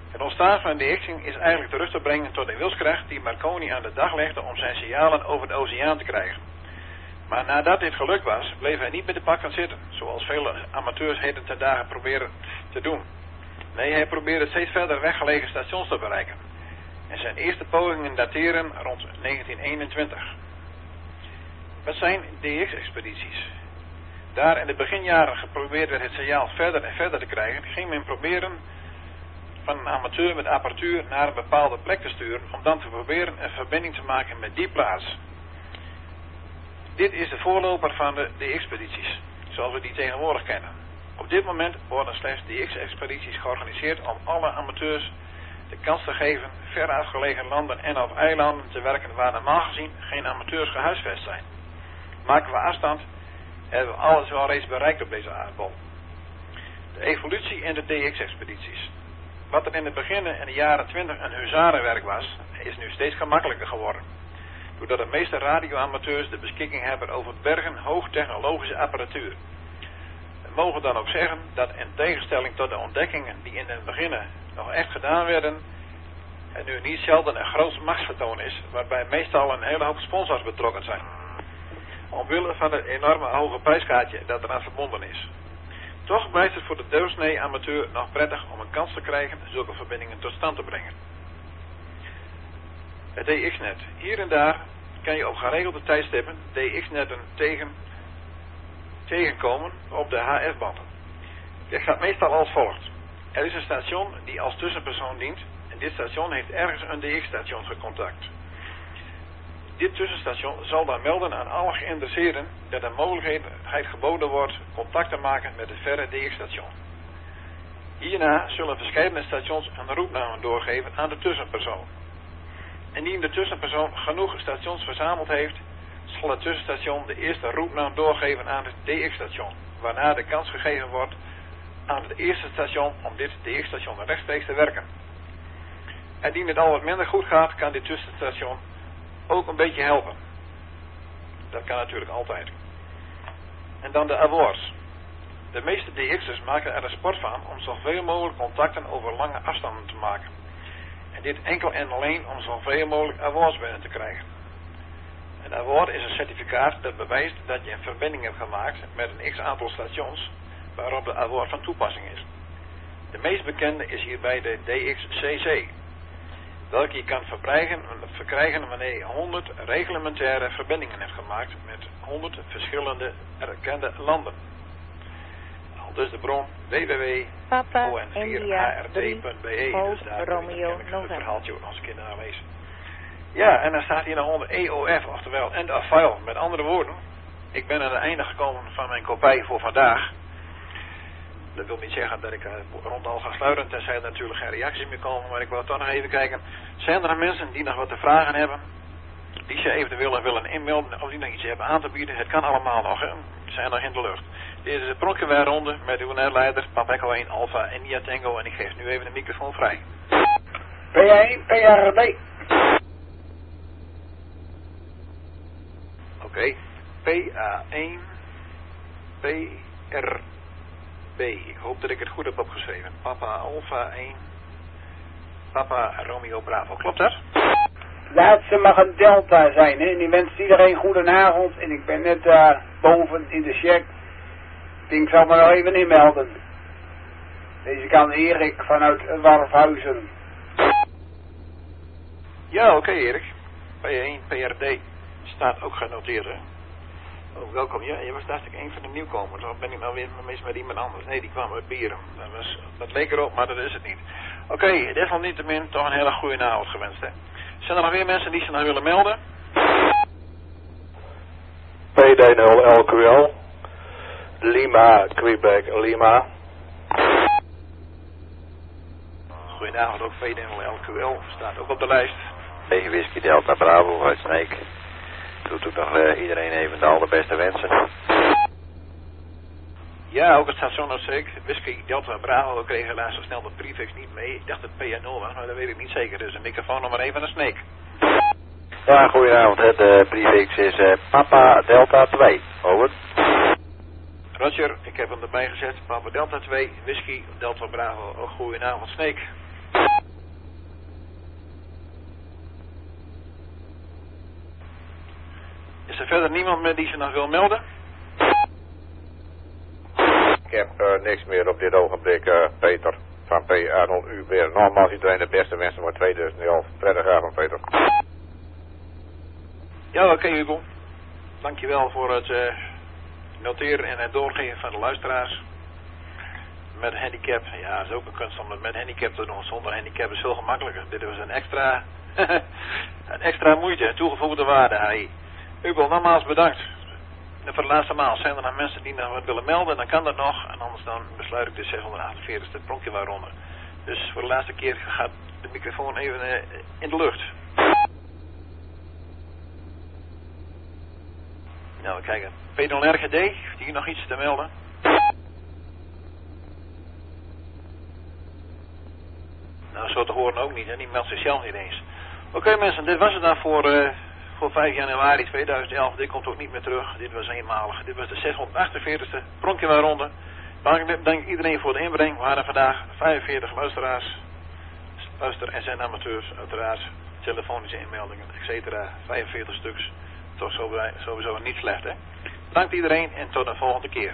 Het ontstaan van de D X'ing is eigenlijk terug te brengen tot de wilskracht die Marconi aan de dag legde om zijn signalen over de oceaan te krijgen. Maar nadat dit gelukt was, bleef hij niet met de pak van zitten, zoals vele amateurs heden ten dagen proberen te doen. Nee, hij probeerde steeds verder weggelegen stations te bereiken. En zijn eerste pogingen dateren rond negentien eenentwintig. Wat zijn D X-expedities? Daar in de beginjaren geprobeerd werd het signaal verder en verder te krijgen, ging men proberen van een amateur met apparatuur naar een bepaalde plek te sturen, om dan te proberen een verbinding te maken met die plaats. Dit is de voorloper van de D X-expedities, zoals we die tegenwoordig kennen. Op dit moment worden slechts D X-expedities georganiseerd om alle amateurs de kans te geven ver afgelegen landen en op eilanden te werken waar normaal gezien geen amateurs gehuisvest zijn. Maken we afstand, hebben we alles wel reeds bereikt op deze aardbol. De evolutie in de D X-expedities. Wat er in het begin in de jaren twintig een huzarenwerk was, is nu steeds gemakkelijker geworden. Doordat de meeste radioamateurs de beschikking hebben over bergen hoogtechnologische apparatuur. We mogen dan ook zeggen dat in tegenstelling tot de ontdekkingen die in het begin nog echt gedaan werden, er nu niet zelden een groot machtsvertoon is, waarbij meestal een hele hoop sponsors betrokken zijn. Omwille van het enorme hoge prijskaartje dat eraan verbonden is. Toch blijft het voor de doorsnee amateur nog prettig om een kans te krijgen zulke verbindingen tot stand te brengen. Het D X-net. Hier en daar kan je op geregelde tijdstippen D X-netten tegen, tegenkomen op de H F-banden. Dit gaat meestal als volgt. Er is een station die als tussenpersoon dient en dit station heeft ergens een D X-station gecontact. Dit tussenstation zal dan melden aan alle geïnteresseerden dat er mogelijkheid geboden wordt contact te maken met het verre D X-station. Hierna zullen verschillende stations een routnaam doorgeven aan de tussenpersoon. Indien de tussenpersoon genoeg stations verzameld heeft, zal het tussenstation de eerste routnaam doorgeven aan het D X-station, waarna de kans gegeven wordt aan het eerste station om dit D X-station rechtstreeks te werken. Indien het al wat minder goed gaat, kan dit tussenstation ook een beetje helpen. Dat kan natuurlijk altijd. En dan de awards. De meeste D X'ers maken er een sport van om zoveel mogelijk contacten over lange afstanden te maken. En dit enkel en alleen om zoveel mogelijk awards binnen te krijgen. Een award is een certificaat dat bewijst dat je een verbinding hebt gemaakt met een x-aantal stations waarop de award van toepassing is. De meest bekende is hierbij de D X C C, welke je kan verkrijgen wanneer je honderd reglementaire verbindingen hebt gemaakt met honderd verschillende erkende landen. Al dus de bron w w w punt o n vier h r t punt b e, dus daar kun je het verhaaltje ook nog eens een keer naar lezen. Ja, en dan staat hier nog onder E O F, oftewel end of file. Met andere woorden, ik ben aan het einde gekomen van mijn kopij voor vandaag. Dat wil niet zeggen dat ik uh, rond al ga sluiten, tenzij er natuurlijk geen reacties meer komen, maar ik wil toch nog even kijken. Zijn er nog mensen die nog wat te vragen hebben, die ze eventueel willen inmelden, of die nog iets hebben aan te bieden? Het kan allemaal nog, hè. Ze zijn nog in de lucht. Dit is de Pronkenweerronde met uw netleider, Papa Echo één Alpha India Tango, en ik geef nu even de microfoon vrij. P één, P R D. Oké, okay. P A één, P R D. Ik hoop dat ik het goed heb opgeschreven. Papa Alpha één, Papa Romeo Bravo. Klopt dat? Laat ze mag een Delta zijn, hè. En die wenst iedereen goedenavond. En ik ben net daar uh, boven in de check. Ik zal me nog even inmelden. Deze kan Erik vanuit Warfhuizen. Ja, oké okay, Erik. P één, P R D staat ook genoteerd, hè. Oh, welkom. Ja, je was dacht ik een van de nieuwkomers. Of ben ik nou weer mis met iemand anders? Nee, die kwam uit Beren. Dat, was, dat leek erop, maar dat is het niet. Oké, okay, desalniettemin toch een hele goede avond gewenst, hè. Zijn er nog weer mensen die zich nog willen melden? P D nul L Q L Lima, Quebec, Lima. Goedenavond, ook P D nul L Q L staat ook op de lijst. Tegen Whisky Delta Bravo uit Sneek. Doet ook nog uh, iedereen even de allerbeste wensen. Ja, ook het station Oostzeek. Whisky Delta Bravo, we kregen helaas zo snel de prefix niet mee. Ik dacht dat het P N nul was, maar dat weet ik niet zeker. Dus een microfoon nummer één van de Sneek. Ja, goedenavond. Het uh, prefix is uh, Papa Delta twee. Over. Roger, ik heb hem erbij gezet. Papa Delta twee, Whisky Delta Bravo. Oh, goedenavond Sneek. er verder niemand meer die zich nog wil melden? Ik heb uh, niks meer op dit ogenblik, uh, Peter. Van P A nul U B. Nogmaals iedereen de beste wensen voor tweeduizend elf. Prettige avond, Peter. Ja, oké, okay, Hugo. Dankjewel voor het uh, noteren en het doorgeven van de luisteraars. Met handicap, ja, dat is ook een kunst om het met handicap te doen. Zonder handicap is veel gemakkelijker. Dit was een extra, een extra moeite, toegevoegde waarde. Hey. Hugo, nogmaals bedankt. En voor de laatste maal zijn er nog mensen die nog wat willen melden, dan kan dat nog. En anders dan besluit ik de zeshonderdachtenveertigste pronkje waaronder. Dus voor de laatste keer gaat de microfoon even uh, in de lucht. Nou, we kijken. P nul R G D, heeft hier nog iets te melden? Nou, zo te horen ook niet, hè? Die meldt zichzelf niet eens. Oké okay, mensen, dit was het dan voor, uh, voor vijf januari tweeduizend elf. Dit komt ook niet meer terug. Dit was eenmalig. Dit was de zeshonderdachtenveertigste pronkje waaronder. Dank, dank iedereen voor de inbreng. We hadden vandaag vijfenveertig luisteraars. Luister- en zijn amateurs, uiteraard. Telefonische inmeldingen, et cetera. vijfenveertig stuks. Toch sowieso niet slecht, hè? Bedankt iedereen en tot de volgende keer.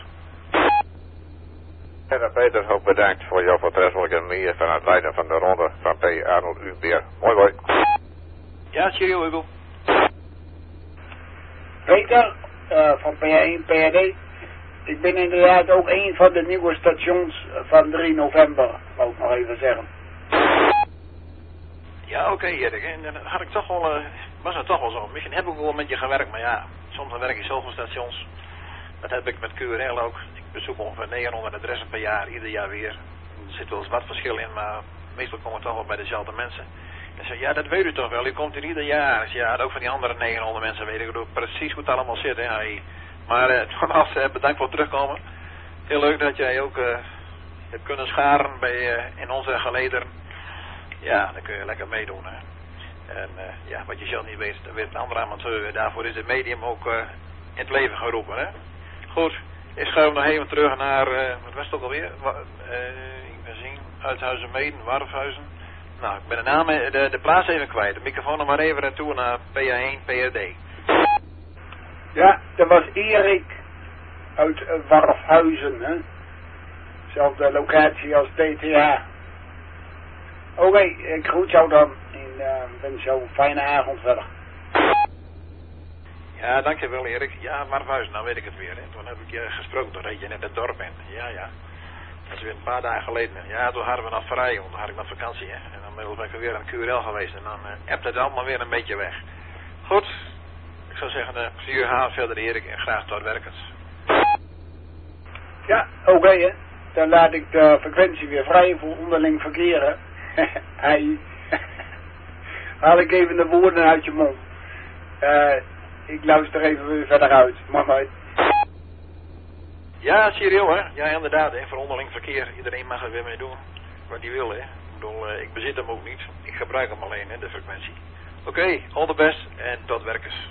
En Peter, ook bedankt voor jouw voortreffelijke manier van het leiden van de ronde van P A nul U B. Mooi, mooi. Ja, cheerio, Hugo. Peter, uh, van P A één, P A D. Ik ben inderdaad ook een van de nieuwe stations van drie november, wou ik nog even zeggen. Ja, oké, okay, Erik. En dan had ik toch wel, uh, was het toch wel zo. Misschien heb ik ook wel met je gewerkt, maar ja, soms dan werk ik zoveel stations. Dat heb ik met Q R L ook. Ik bezoek ongeveer negenhonderd adressen per jaar, ieder jaar weer. Er zit wel eens wat verschil in, maar meestal komen we toch wel bij dezelfde mensen. En zei, ja, dat weet u toch wel, u komt hier ieder jaar. Dus ja, ook van die andere negenhonderd mensen weet ik ook precies hoe het allemaal zit, hè. Hey. Maar uh, nogmaals, uh, bedankt voor het terugkomen. Heel leuk dat jij ook uh, hebt kunnen scharen bij, uh, in onze gelederen. Ja, dan kun je lekker meedoen, hè. En uh, ja, wat je zelf niet weet, dan weet een andere amateur. Daarvoor is het medium ook uh, in het leven geroepen, hè. Goed, ik schuif nog even terug naar, uh, wat was het ook alweer? Wa uh, ik ben zien, Uithuizen, Meden, Warfhuizen. Nou, ik ben de naam, de, de plaats even kwijt. De microfoon nog maar even naartoe naar P A één, P R D. Ja, dat was Erik uit uh, Warfhuizen, hè. Zelfde locatie als T T H. Oké, okay, ik groet jou dan en uh, wens jou een fijne avond verder. Ja, dankjewel Erik. Ja, Warfhuizen, nou weet ik het weer. Hè. Toen heb ik je gesproken, toen reed je net het dorp in. Ja, ja. Dat is weer een paar dagen geleden. Ja, toen hadden we nog vrij, want toen had ik nog vakantie. Hè. En dan ben ik weer aan Q R L geweest en dan uh, appt het allemaal weer een beetje weg. Goed, ik zou zeggen, uh, plezier haar verder Erik en graag tot werkens. Ja, oké okay, hè. Dan laat ik de frequentie weer vrij voor onderling verkeren. Hij haal ik even de woorden uit je mond. Uh, ik luister even weer verder uit. Mag nooit. Ja, serieus hè. Ja, inderdaad. Hè. Voor onderling verkeer. Iedereen mag er weer mee doen wat hij wil hè. Ik bedoel, uh, ik bezit hem ook niet. Ik gebruik hem alleen hè, de frequentie. Oké, okay, all the best en tot werkers.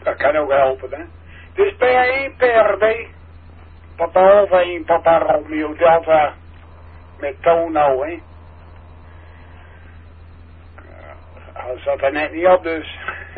Dat kan ook helpen, hè. Dus P één P R D. Papa Alfa één, Papa Romeo Delta. Met Tono, hè. Hij zat er net niet op, dus.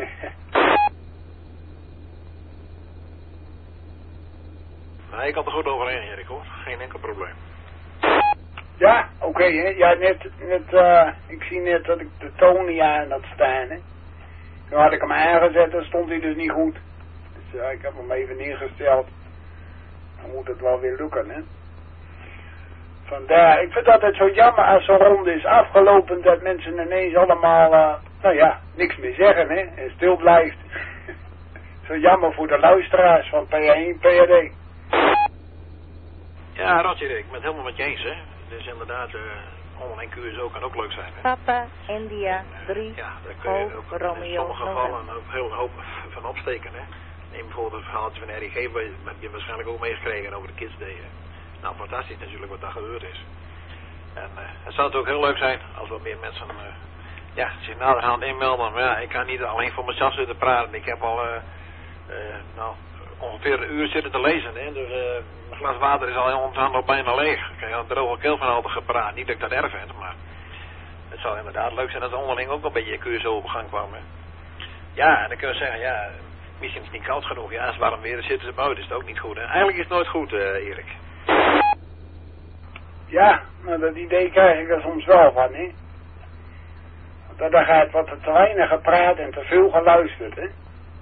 Nee, ik had er goed overheen, Erik, hoor. Geen enkel probleem. Ja, oké, okay, hè. Ja, net, net, uh, ik zie net dat ik de toon niet aan had staan, hè. Toen had ik hem aangezet en stond hij dus niet goed. Dus uh, ik heb hem even neergesteld. Dan moet het wel weer lukken, hè. Vandaar, ik vind het altijd zo jammer als zo'n ronde is afgelopen dat mensen ineens allemaal, uh, nou ja, niks meer zeggen, hè. En stil blijft. Zo jammer voor de luisteraars van P één P R D. Ja, Roger, ik ben het helemaal met je eens, hè. Dus inderdaad, uh, online Q S O kan ook leuk zijn, hè. Papa, India, drie, ja, daar kun je ook Romeo, in sommige gevallen ook heel hoop van opsteken, hè. Neem bijvoorbeeld het verhaaltje van R I G, heb je waarschijnlijk ook meegekregen over de Kids Day, hè. Nou, fantastisch natuurlijk wat daar gebeurd is. En uh, het zou natuurlijk heel leuk zijn als wat meer mensen uh, ja, zich naderhand inmelden. Maar ja, ik kan niet alleen voor mezelf zitten praten. Ik heb al uh, uh, nou, ongeveer een uur zitten te lezen. Hè? Dus uh, mijn glas water is al onderhand al bijna leeg. Ik heb er droge keel van altijd gepraat. Niet dat ik dat erg vind, maar het zou inderdaad leuk zijn als onderling ook een beetje Q S O op gang kwam. Hè? Ja, en dan kunnen we zeggen, ja, misschien is het niet koud genoeg. Ja, als het warm weer is, zitten ze buiten. Is het ook niet goed. Hè? Eigenlijk is het nooit goed, uh, Erik. Ja, maar dat idee krijg ik er soms wel van, hè. Want daar gaat wat te weinig gepraat en te veel geluisterd, hè.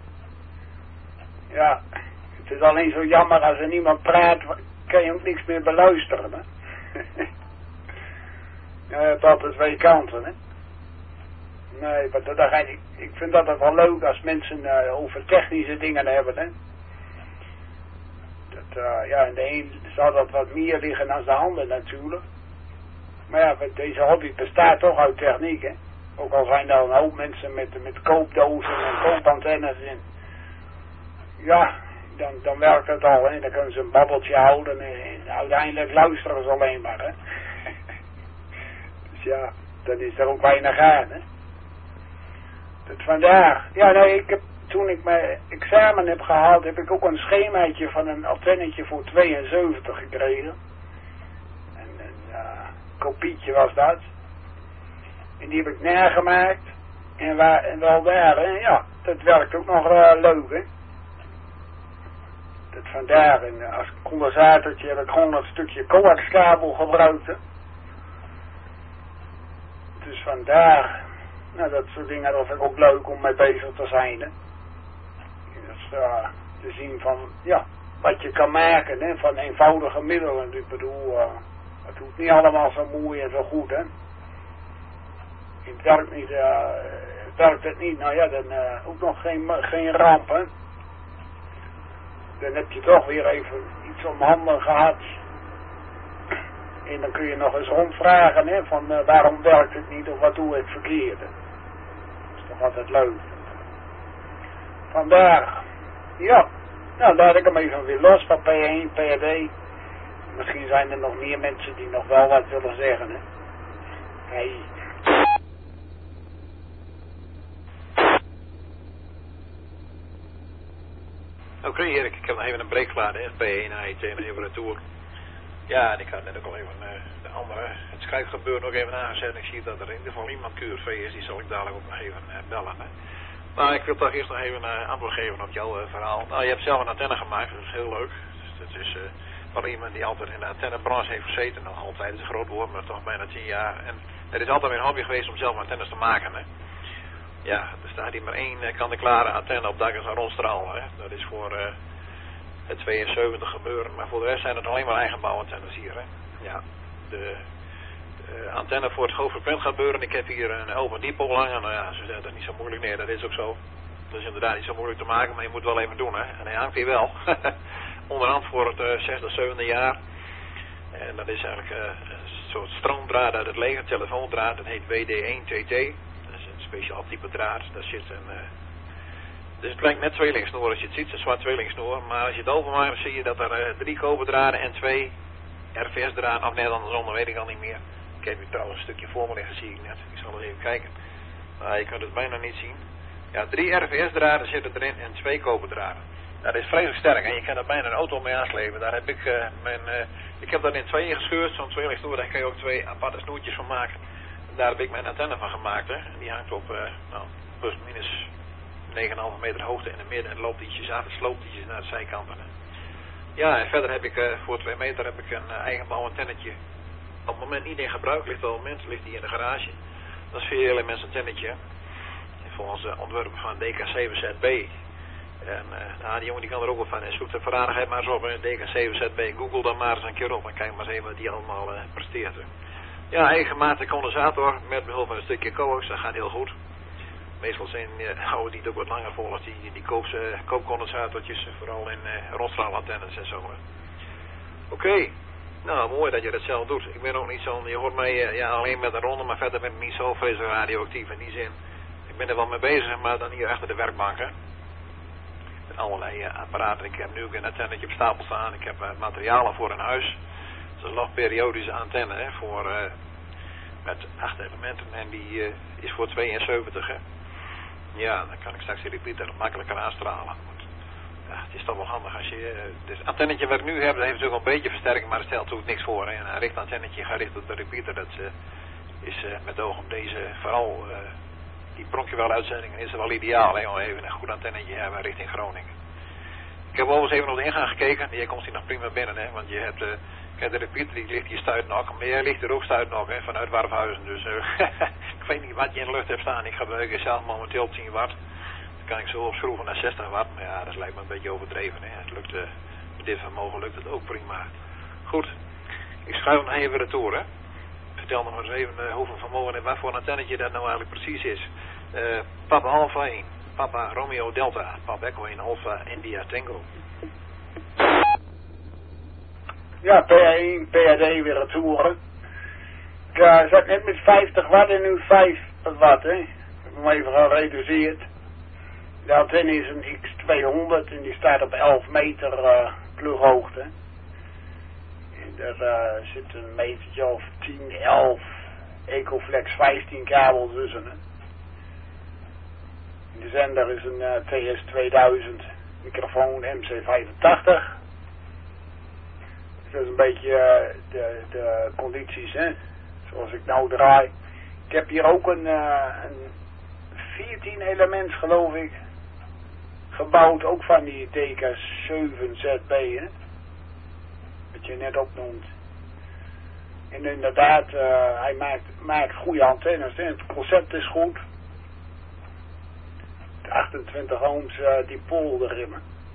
Ja, het is alleen zo jammer als er niemand praat, kan je ook niks meer beluisteren, hè. Ja, je hebt altijd twee kanten, hè. Nee, maar dat, dat ga ik, ik vind dat wel leuk als mensen uh, over technische dingen hebben, hè. Dat, uh, ja, in de een zal dat wat meer liggen dan de ander natuurlijk. Maar ja, deze hobby bestaat toch uit techniek, hè. Ook al zijn er een hoop mensen met, met koopdozen en koopantennes in. Ja, dan, dan werkt het al, hè. Dan kunnen ze een babbeltje houden en, en uiteindelijk luisteren ze alleen maar, hè. Dus ja, dan is er ook weinig aan, hè. Dat vandaar. Ja, nee, ik heb, toen ik mijn examen heb gehaald, heb ik ook een schemaatje van een antennetje voor tweeënzeventig gekregen. En een uh, kopietje was dat. En die heb ik nagemaakt. En, waar, en wel daar, hè. Ja, dat werkt ook nog uh, leuk, hè. Dat vandaar. En uh, als condensatortje heb ik gewoon een stukje coaxkabel gebruikt, hè. Dus vandaar. Nou, dat soort dingen, dat vind ik ook leuk om mee bezig te zijn, hè. Dus uh, te zien van, ja, wat je kan maken, hè, van eenvoudige middelen. Ik bedoel, uh, het hoeft niet allemaal zo mooi en zo goed, hè. Het werkt niet, uh, werkt het niet, nou ja, dan uh, ook nog geen, geen ramp, hè. Dan heb je toch weer even iets om handen gehad. En dan kun je nog eens rondvragen, hè, van uh, waarom werkt het niet of wat doe ik verkeerd. Dat is toch altijd leuk. Vandaar. Ja, nou laat ik hem even weer los van P één, P R D. Misschien zijn er nog meer mensen die nog wel wat willen zeggen, hè. Hey. Oké, okay, Erik, ik heb nog even een break geladen, hè. P één, A I T, even retour. Ja, en ik had net ook al even uh, de andere, het schrijfgebeuren nog even aangezet. Ik zie dat er in ieder geval iemand Q R V is, die zal ik dadelijk ook nog even uh, bellen, hè. Maar ik wil toch eerst nog even uh, antwoord geven op jouw uh, verhaal. Nou, je hebt zelf een antenne gemaakt, dat is heel leuk. Dus dat is uh, wel iemand die altijd in de antennebranche heeft gezeten. Nog altijd is een groot woord, maar toch bijna tien jaar. En het is altijd mijn hobby geweest om zelf antennes te maken, hè. Ja, er staat hier maar één uh, kant-en-klare antenne op, dat is een rondstraal, hè. Dat is voor uh, het tweeënzeventig gebeuren. Maar voor de rest zijn het alleen maar eigenbouwantennes hier, hè. Ja, de... Uh, antenne voor het hoogfrequent gebeuren. Ik heb hier een open dipole hangen. Nou ja, ze zeggen dat is niet zo moeilijk. Nee, dat is ook zo. Dat is inderdaad niet zo moeilijk te maken, maar je moet het wel even doen, hè. En hij hangt hier wel. Onderhand voor het uh, zesde, zevende jaar. En dat is eigenlijk uh, een soort stroomdraad uit het leger, telefoondraad. Dat heet W D één T T. Dat is een speciaal type draad. Daar zit een... Uh, dus het lijkt net tweelingsnoer als je het ziet. Het is een zwart tweelingsnoer. Maar als je het openmaakt, zie je dat er uh, drie koperdraden en twee R V S-draden, of net andersom, dat weet ik al niet meer. Ik heb hier trouwens een stukje voor me liggen, zie ik net. Ik zal eens even kijken. Nou, je kunt het bijna niet zien. Ja, drie R V S-draden zitten erin en twee koperdraden. Dat is vreselijk sterk en je kan er bijna een auto mee aanslepen. Daar heb ik uh, mijn, uh, ik heb dat in tweeën gescheurd, zo'n tweeling snoer, daar kan je ook twee aparte snoertjes van maken. En daar heb ik mijn antenne van gemaakt, hè. En die hangt op, uh, nou, plus minus negen komma vijf meter hoogte in het midden en loopt ietsjes af en sloopt ietsjes naar de zijkanten. Hè. Ja, en verder heb ik uh, voor twee meter heb ik een uh, eigen bouwantennetje. Op het moment niet in gebruik, ligt al moment, ligt die in de garage. Dat is vier elements antennetje. Volgens de ontwerpen van D K zeven Z B. En uh, nou, die jongen die kan er ook op van. En zoek de verradigheid maar eens op in D K zeven Z B. Google dan maar eens een keer op en kijk maar eens even wat die allemaal uh, presteert. Ja, eigen maat condensator met behulp van een stukje coax, dat gaat heel goed. Meestal zijn, uh, houden die het ook wat langer vol als die, die koops, uh, koopcondensatortjes, vooral in uh, rotstraalantennes en zo. Oké, okay. Nou mooi dat je dat zelf doet. Ik ben ook niet zo, je hoort mij uh, ja, alleen met een ronde, maar verder ben ik niet zo vreselijk radioactief in die zin. Ik ben er wel mee bezig, maar dan hier achter de werkbank, hè. Met allerlei uh, apparaten. Ik heb nu ook een antennetje op stapel staan. Ik heb uh, materialen voor een huis. Dat is een logperiodische antenne, hè, voor, uh, met acht elementen. En die uh, is voor tweeënzeventig, hè. Ja, dan kan ik straks de repeater makkelijker aanstralen. Want, ja, het is toch wel handig als je... Uh, het antennetje wat ik nu heb, dat heeft natuurlijk wel een beetje versterking, maar dat stelt natuurlijk niks voor. Hè. Een richtantennetje gericht op de repeater, dat uh, is uh, met oog op deze vooral... Uh, die bronchiale uitzendingen is wel ideaal, hè, om even een goed antennetje hebben richting Groningen. Ik heb overigens even op de ingang gekeken, jij komt hier nog prima binnen, hè, want je hebt, uh, kijk, de repeater die ligt hier stuitnog, maar jij ligt er ook stuitnog, hè, vanuit Warfhuizen, dus uh, ik weet niet wat je in de lucht hebt staan, ik gebruik zelf momenteel tien watt, dan kan ik zo opschroeven naar zestig watt, maar ja, dat lijkt me een beetje overdreven, hè, het lukt, uh, met dit vermogen lukt het ook prima. Goed, ik schuif nog even retour, hè. Vertel nog eens even uh, hoeveel vermogen en wat voor een antennetje dat nou eigenlijk precies is. Uh, Papa Alpha één, Papa Romeo Delta, Papa Echo één Alpha India Tango. Ja, P A één, P A D weer retouren. Ik uh, zat net met vijftig watt en nu vijf watt, hè. Ik heb hem even gereduceerd. De antenne is een X tweehonderd en die staat op elf meter uh, plughoogte. Er uh, zit een metertje of tien, elf, Ecoflex vijftien kabel tussen. Hè. De zender is een uh, T S tweeduizend microfoon M C vijfentachtig. Dus dat is een beetje uh, de, de condities, hè, zoals ik nou draai. Ik heb hier ook een, uh, een veertien elements, geloof ik, gebouwd, ook van die D K zeven Z B, hè. Wat je net opnoemt. En inderdaad, uh, hij maakt, maakt goede antennes. Hè. Het concept is goed. De achtentwintig ohms uh, dipool erin.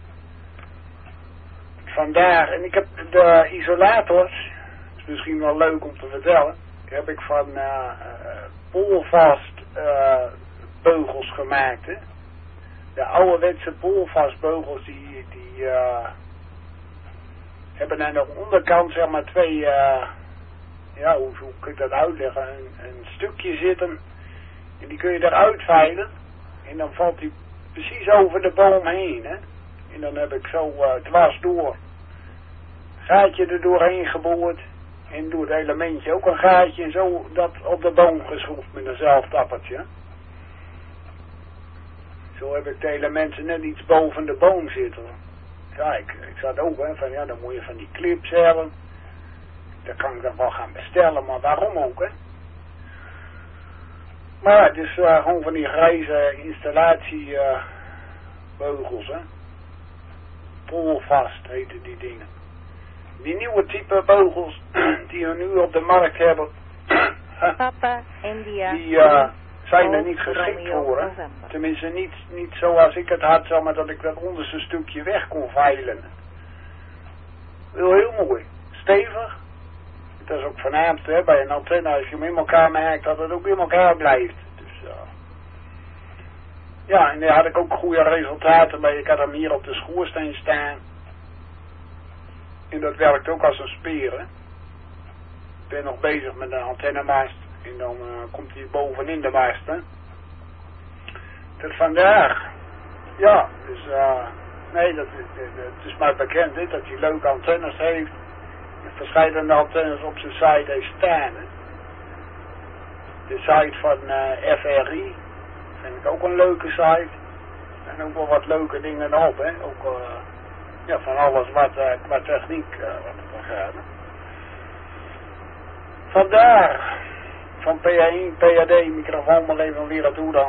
Vandaar, en ik heb de isolators, dat is misschien wel leuk om te vertellen, die heb ik van uh, uh, poolvast uh, beugels gemaakt. Hè. De ouderwetse poolvast beugels die... die uh, hebben aan de onderkant zeg maar twee, uh, ja hoe, hoe kun ik dat uitleggen, een, een stukje zitten en die kun je eruit veilen en dan valt die precies over de boom heen, hè. En dan heb ik zo uh, dwars door gaatje er doorheen geboord en door het elementje ook een gaatje en zo dat op de boom geschroefd met eenzelfde appeltje. Zo heb ik de elementen net iets boven de boom zitten. Ja, ik, ik zat ook, hè, van ja, dan moet je van die clips hebben. Dat kan ik dan wel gaan bestellen, maar waarom ook, hè? Maar ja, het is uh, gewoon van die grijze installatiebeugels, uh, hè. Polvast heten die dingen. Die nieuwe type beugels die we nu op de markt hebben, Papa India. die uh, zijn er niet geschikt voor, hè. Tenminste niet, niet zoals ik het had, zeg maar, dat ik dat onderste stukje weg kon veilen. Heel, heel mooi. Stevig. Dat is ook voornaamste, hè, bij een antenne, als je hem in elkaar maakt, dat het ook in elkaar blijft. Dus, uh, ja, en daar had ik ook goede resultaten bij. Ik had hem hier op de schoorsteen staan. En dat werkt ook als een speer, hè. Ik ben nog bezig met een antennemast. En dan uh, komt hij bovenin de mast, hè. Dat vandaag. Ja, dus uh, nee, dat, dat, dat is maar bekend, hè, dat hij leuke antennes heeft. En verschillende antennes op zijn site heeft staan, hè. De site van uh, F R I. Vind ik ook een leuke site. En ook wel wat leuke dingen erop, hè. Ook uh, ja, van alles wat uh, qua techniek uh, wat er gaat. Vandaar. Van P A één, P A D, microfoon maar even weer naartoe dan.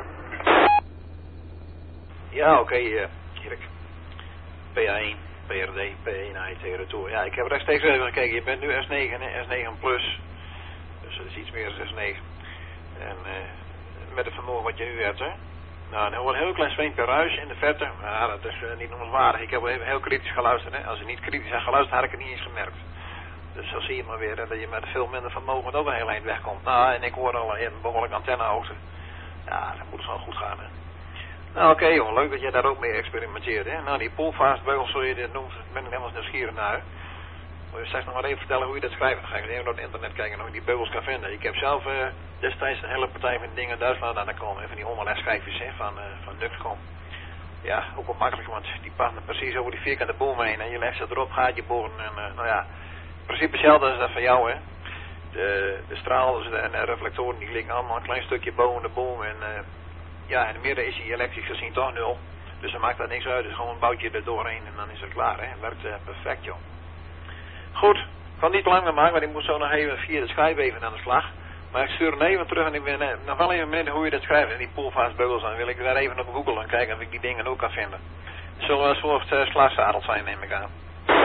Ja, oké, okay, uh, Erik. P A één, P R D, P A één A I T retour. Ja, ik heb rechtstreeks even gekeken. Je bent nu S negen, hè, S negen plus. Dus dat is iets meer dan S negen. En uh, met het vermogen wat je nu hebt, hè. Nou, dan hoor een heel klein zweempje ruis in de verte. Nou, dat is uh, niet noemenswaardig. Ik heb wel even heel kritisch geluisterd, hè. Als je niet kritisch had geluisterd, had ik het niet eens gemerkt. Dus zo zie je maar weer, hè, dat je met veel minder vermogen ook een heel eind wegkomt. Nou, en ik hoor al een behoorlijk antennehoogte. Ja, dat moet zo goed gaan, hè. Nou, oké, okay, joh, leuk dat jij daar ook mee experimenteert, hè. Nou, die poolfastbeugels, zoals je dit noemt, ben ik helemaal nieuwsgierig naar. Wil je straks nog maar even vertellen hoe je dat schrijft? Dan ga ik even door het internet kijken of ik die beugels kan vinden. Ik heb zelf uh, destijds een hele partij van dingen in Duitsland aan de komen. Van die onderlegschijfjes, hè, van, uh, van Duxcom. Ja, ook wel makkelijk, want die passen precies over die vierkante boom heen. En je legt ze erop, gaat je boren. En uh, nou ja, in principe hetzelfde is dat van jou, hè. De, de stralen en de reflectoren, die liggen allemaal een klein stukje boven de boom. En uh, ja, in het midden is hij elektrisch gezien toch nul. Dus dan maakt dat niks uit. Dus gewoon een boutje er doorheen en dan is het klaar, hè. Het werkt uh, perfect, joh. Goed, ik kan niet te lang meer maken, want ik moet zo nog even via de Skype even aan de slag. Maar ik stuur hem even terug en ik ben uh, nog wel even benieuwd hoe je dat schrijft. En die poolfastbeugels, dan wil ik daar even op Google en kijken of ik die dingen ook kan vinden. Het zullen wel een soort uh, slagzadels zijn, neem ik aan.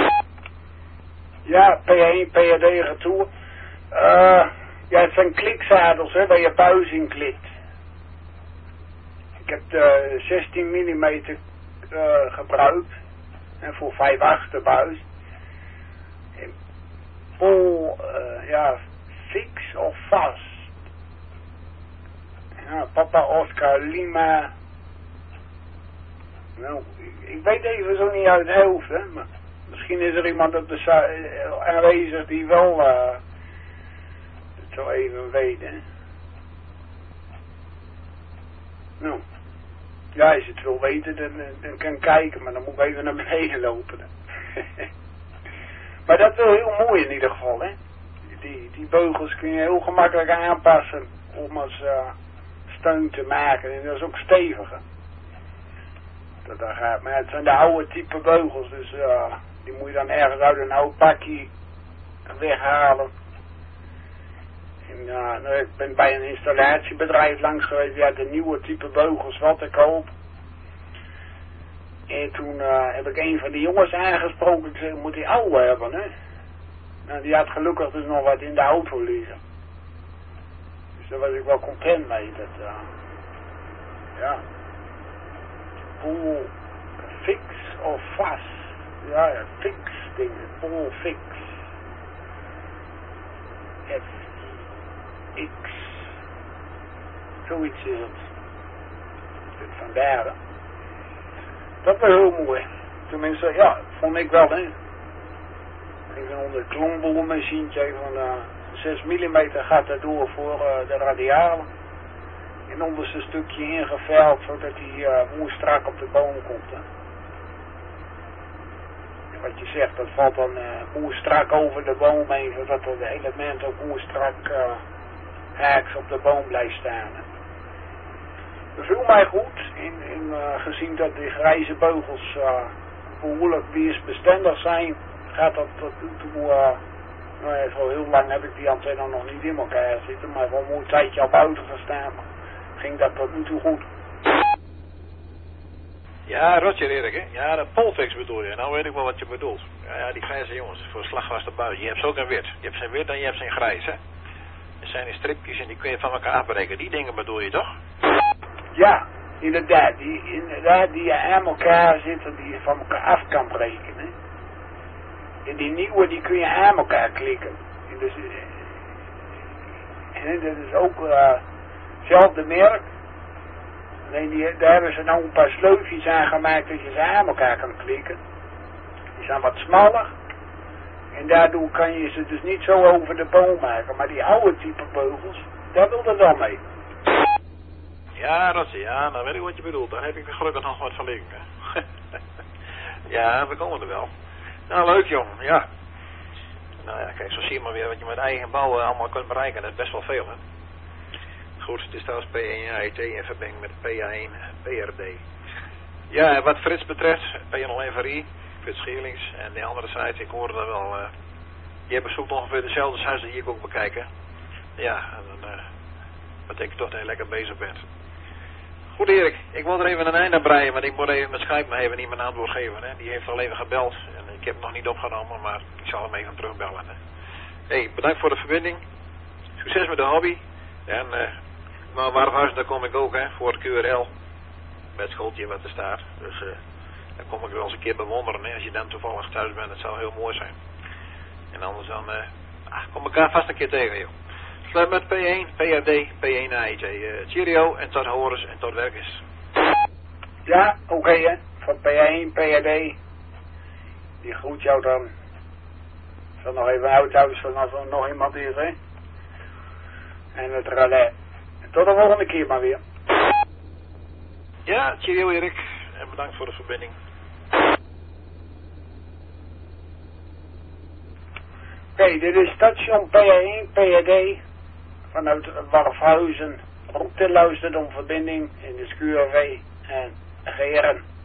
Ja, P A één, P A D retour. Uh, ja, het zijn klikzadels, hè, waar je buis in klikt. Ik heb de zestien millimeter uh, gebruikt. En voor vijf achtste buis. Pol, uh, ja, fix of vast. Ja, Papa Oscar Lima. Nou, ik, ik weet even zo niet uit het hoofd, hè. Maar misschien is er iemand op de uh, aanwezig die wel uh, het zo even weet, hè. Nou, ja, als je het wil weten, dan, dan kan ik kijken, maar dan moet ik even naar beneden lopen. Maar dat is wel heel mooi in ieder geval, hè. Die, die beugels kun je heel gemakkelijk aanpassen om als uh, steun te maken. En dat is ook steviger. Dat, dat gaat. Maar het zijn de oude type beugels, dus uh, die moet je dan ergens uit een oud pakje weghalen. En, uh, nou, ik ben bij een installatiebedrijf langs geweest, die had de nieuwe type beugels wat te koop. En toen uh, heb ik een van die jongens aangesproken. Ik zei, moet die oude hebben, hè? Nou, die had gelukkig dus nog wat in de auto liggen. Dus daar was ik wel content mee. Dat, uh, ja. Pool fix of vast. Ja, ja, fix dingen. Pool fix. F I X. Zoiets is het. Dit vandaar, hè. Dat was heel mooi. Tenminste, ja, vond ik wel, hè. Ik ben onder het klomboelmachientje van uh, zes millimeter gaat er door voor uh, de radialen. En onderste stukje ingeveld, zodat hij uh, mooi strak op de boom komt, hè. En wat je zegt, dat valt dan uh, mooi strak over de boom heen, zodat het element ook mooi strak uh, haaks op de boom blijft staan, hè. Dat viel mij goed, in, in, uh, gezien dat die grijze beugels uh, behoorlijk weersbestendig zijn, gaat dat tot nu toe, uh, nou ja, zo heel lang heb ik die antenne nog niet in elkaar zitten, maar wel een mooi tijdje al buiten gestaan, ging dat tot nu toe goed. Ja, Roger Erik, hè? Ja, de Polfix bedoel je, nou weet ik wel wat je bedoelt. Ja, ja die grijze jongens, voor slagvaste buis, je hebt ze ook in wit. Je hebt ze in wit en je hebt ze in grijs, hè. Er zijn die stripjes en die kun je van elkaar afbreken, die dingen bedoel je toch? Ja, inderdaad, die, inderdaad, die je aan elkaar zitten, die je van elkaar af kan breken, hè. En die nieuwe, die kun je aan elkaar klikken. En, dus, en dat is ook uh, hetzelfde merk. Alleen die, daar hebben ze nou een paar sleufjes aan gemaakt dat je ze aan elkaar kan klikken. Die zijn wat smaller. En daardoor kan je ze dus niet zo over de boom maken. Maar die oude type beugels, daar wil er wel mee. Ja, dat zie je. Ja, nou weet ik wat je bedoelt. Daar heb ik gelukkig nog wat van liggen. Ja, we komen er wel. Nou, leuk jongen, ja. Nou ja, kijk, zo zie je maar weer wat je met eigen bouwen allemaal kunt bereiken. Dat is best wel veel, hè. Goed, het is trouwens P één A I T in verbinding met P A één P R D. Ja, en wat Frits betreft, P nul één V R I, Frits Schierlings en de andere site, ik hoorde dat wel. Uh, je bezoekt ongeveer dezelfde huizen die ik ook bekijken. Ja, en dan uh, betekent toch dat je lekker bezig bent. Goed Erik, ik wil er even een einde aan breien, want ik moet even met Skype maar even niet mijn antwoord geven. Hè. Die heeft al even gebeld en ik heb hem nog niet opgenomen, maar ik zal hem even terugbellen. Hé, hey, bedankt voor de verbinding. Succes met de hobby. En uh, maar Warfhuizen, daar kom ik ook, hè, voor het Q R L. Met het schooltje wat er staat. Dus uh, dan kom ik wel eens een keer bewonderen, hè, als je dan toevallig thuis bent. Dat zou heel mooi zijn. En anders dan uh, ah, kom ik elkaar vast een keer tegen, joh. Sluit met P één, P R D, P één A I T. Uh, cheerio en tot horens en tot werkers. Ja, oké okay, hè. Van P één, P R D. Die groet jou dan. Ik zal nog even uithouden vanaf er nog iemand is, hè. En het relais. Tot de volgende keer maar weer. Ja, cheerio Erik. En bedankt voor de verbinding. Oké, okay, dit is station P één, P R D. Vanuit Warfhuizen. Roep te luisteren om verbinding in de S Q R V en G R N.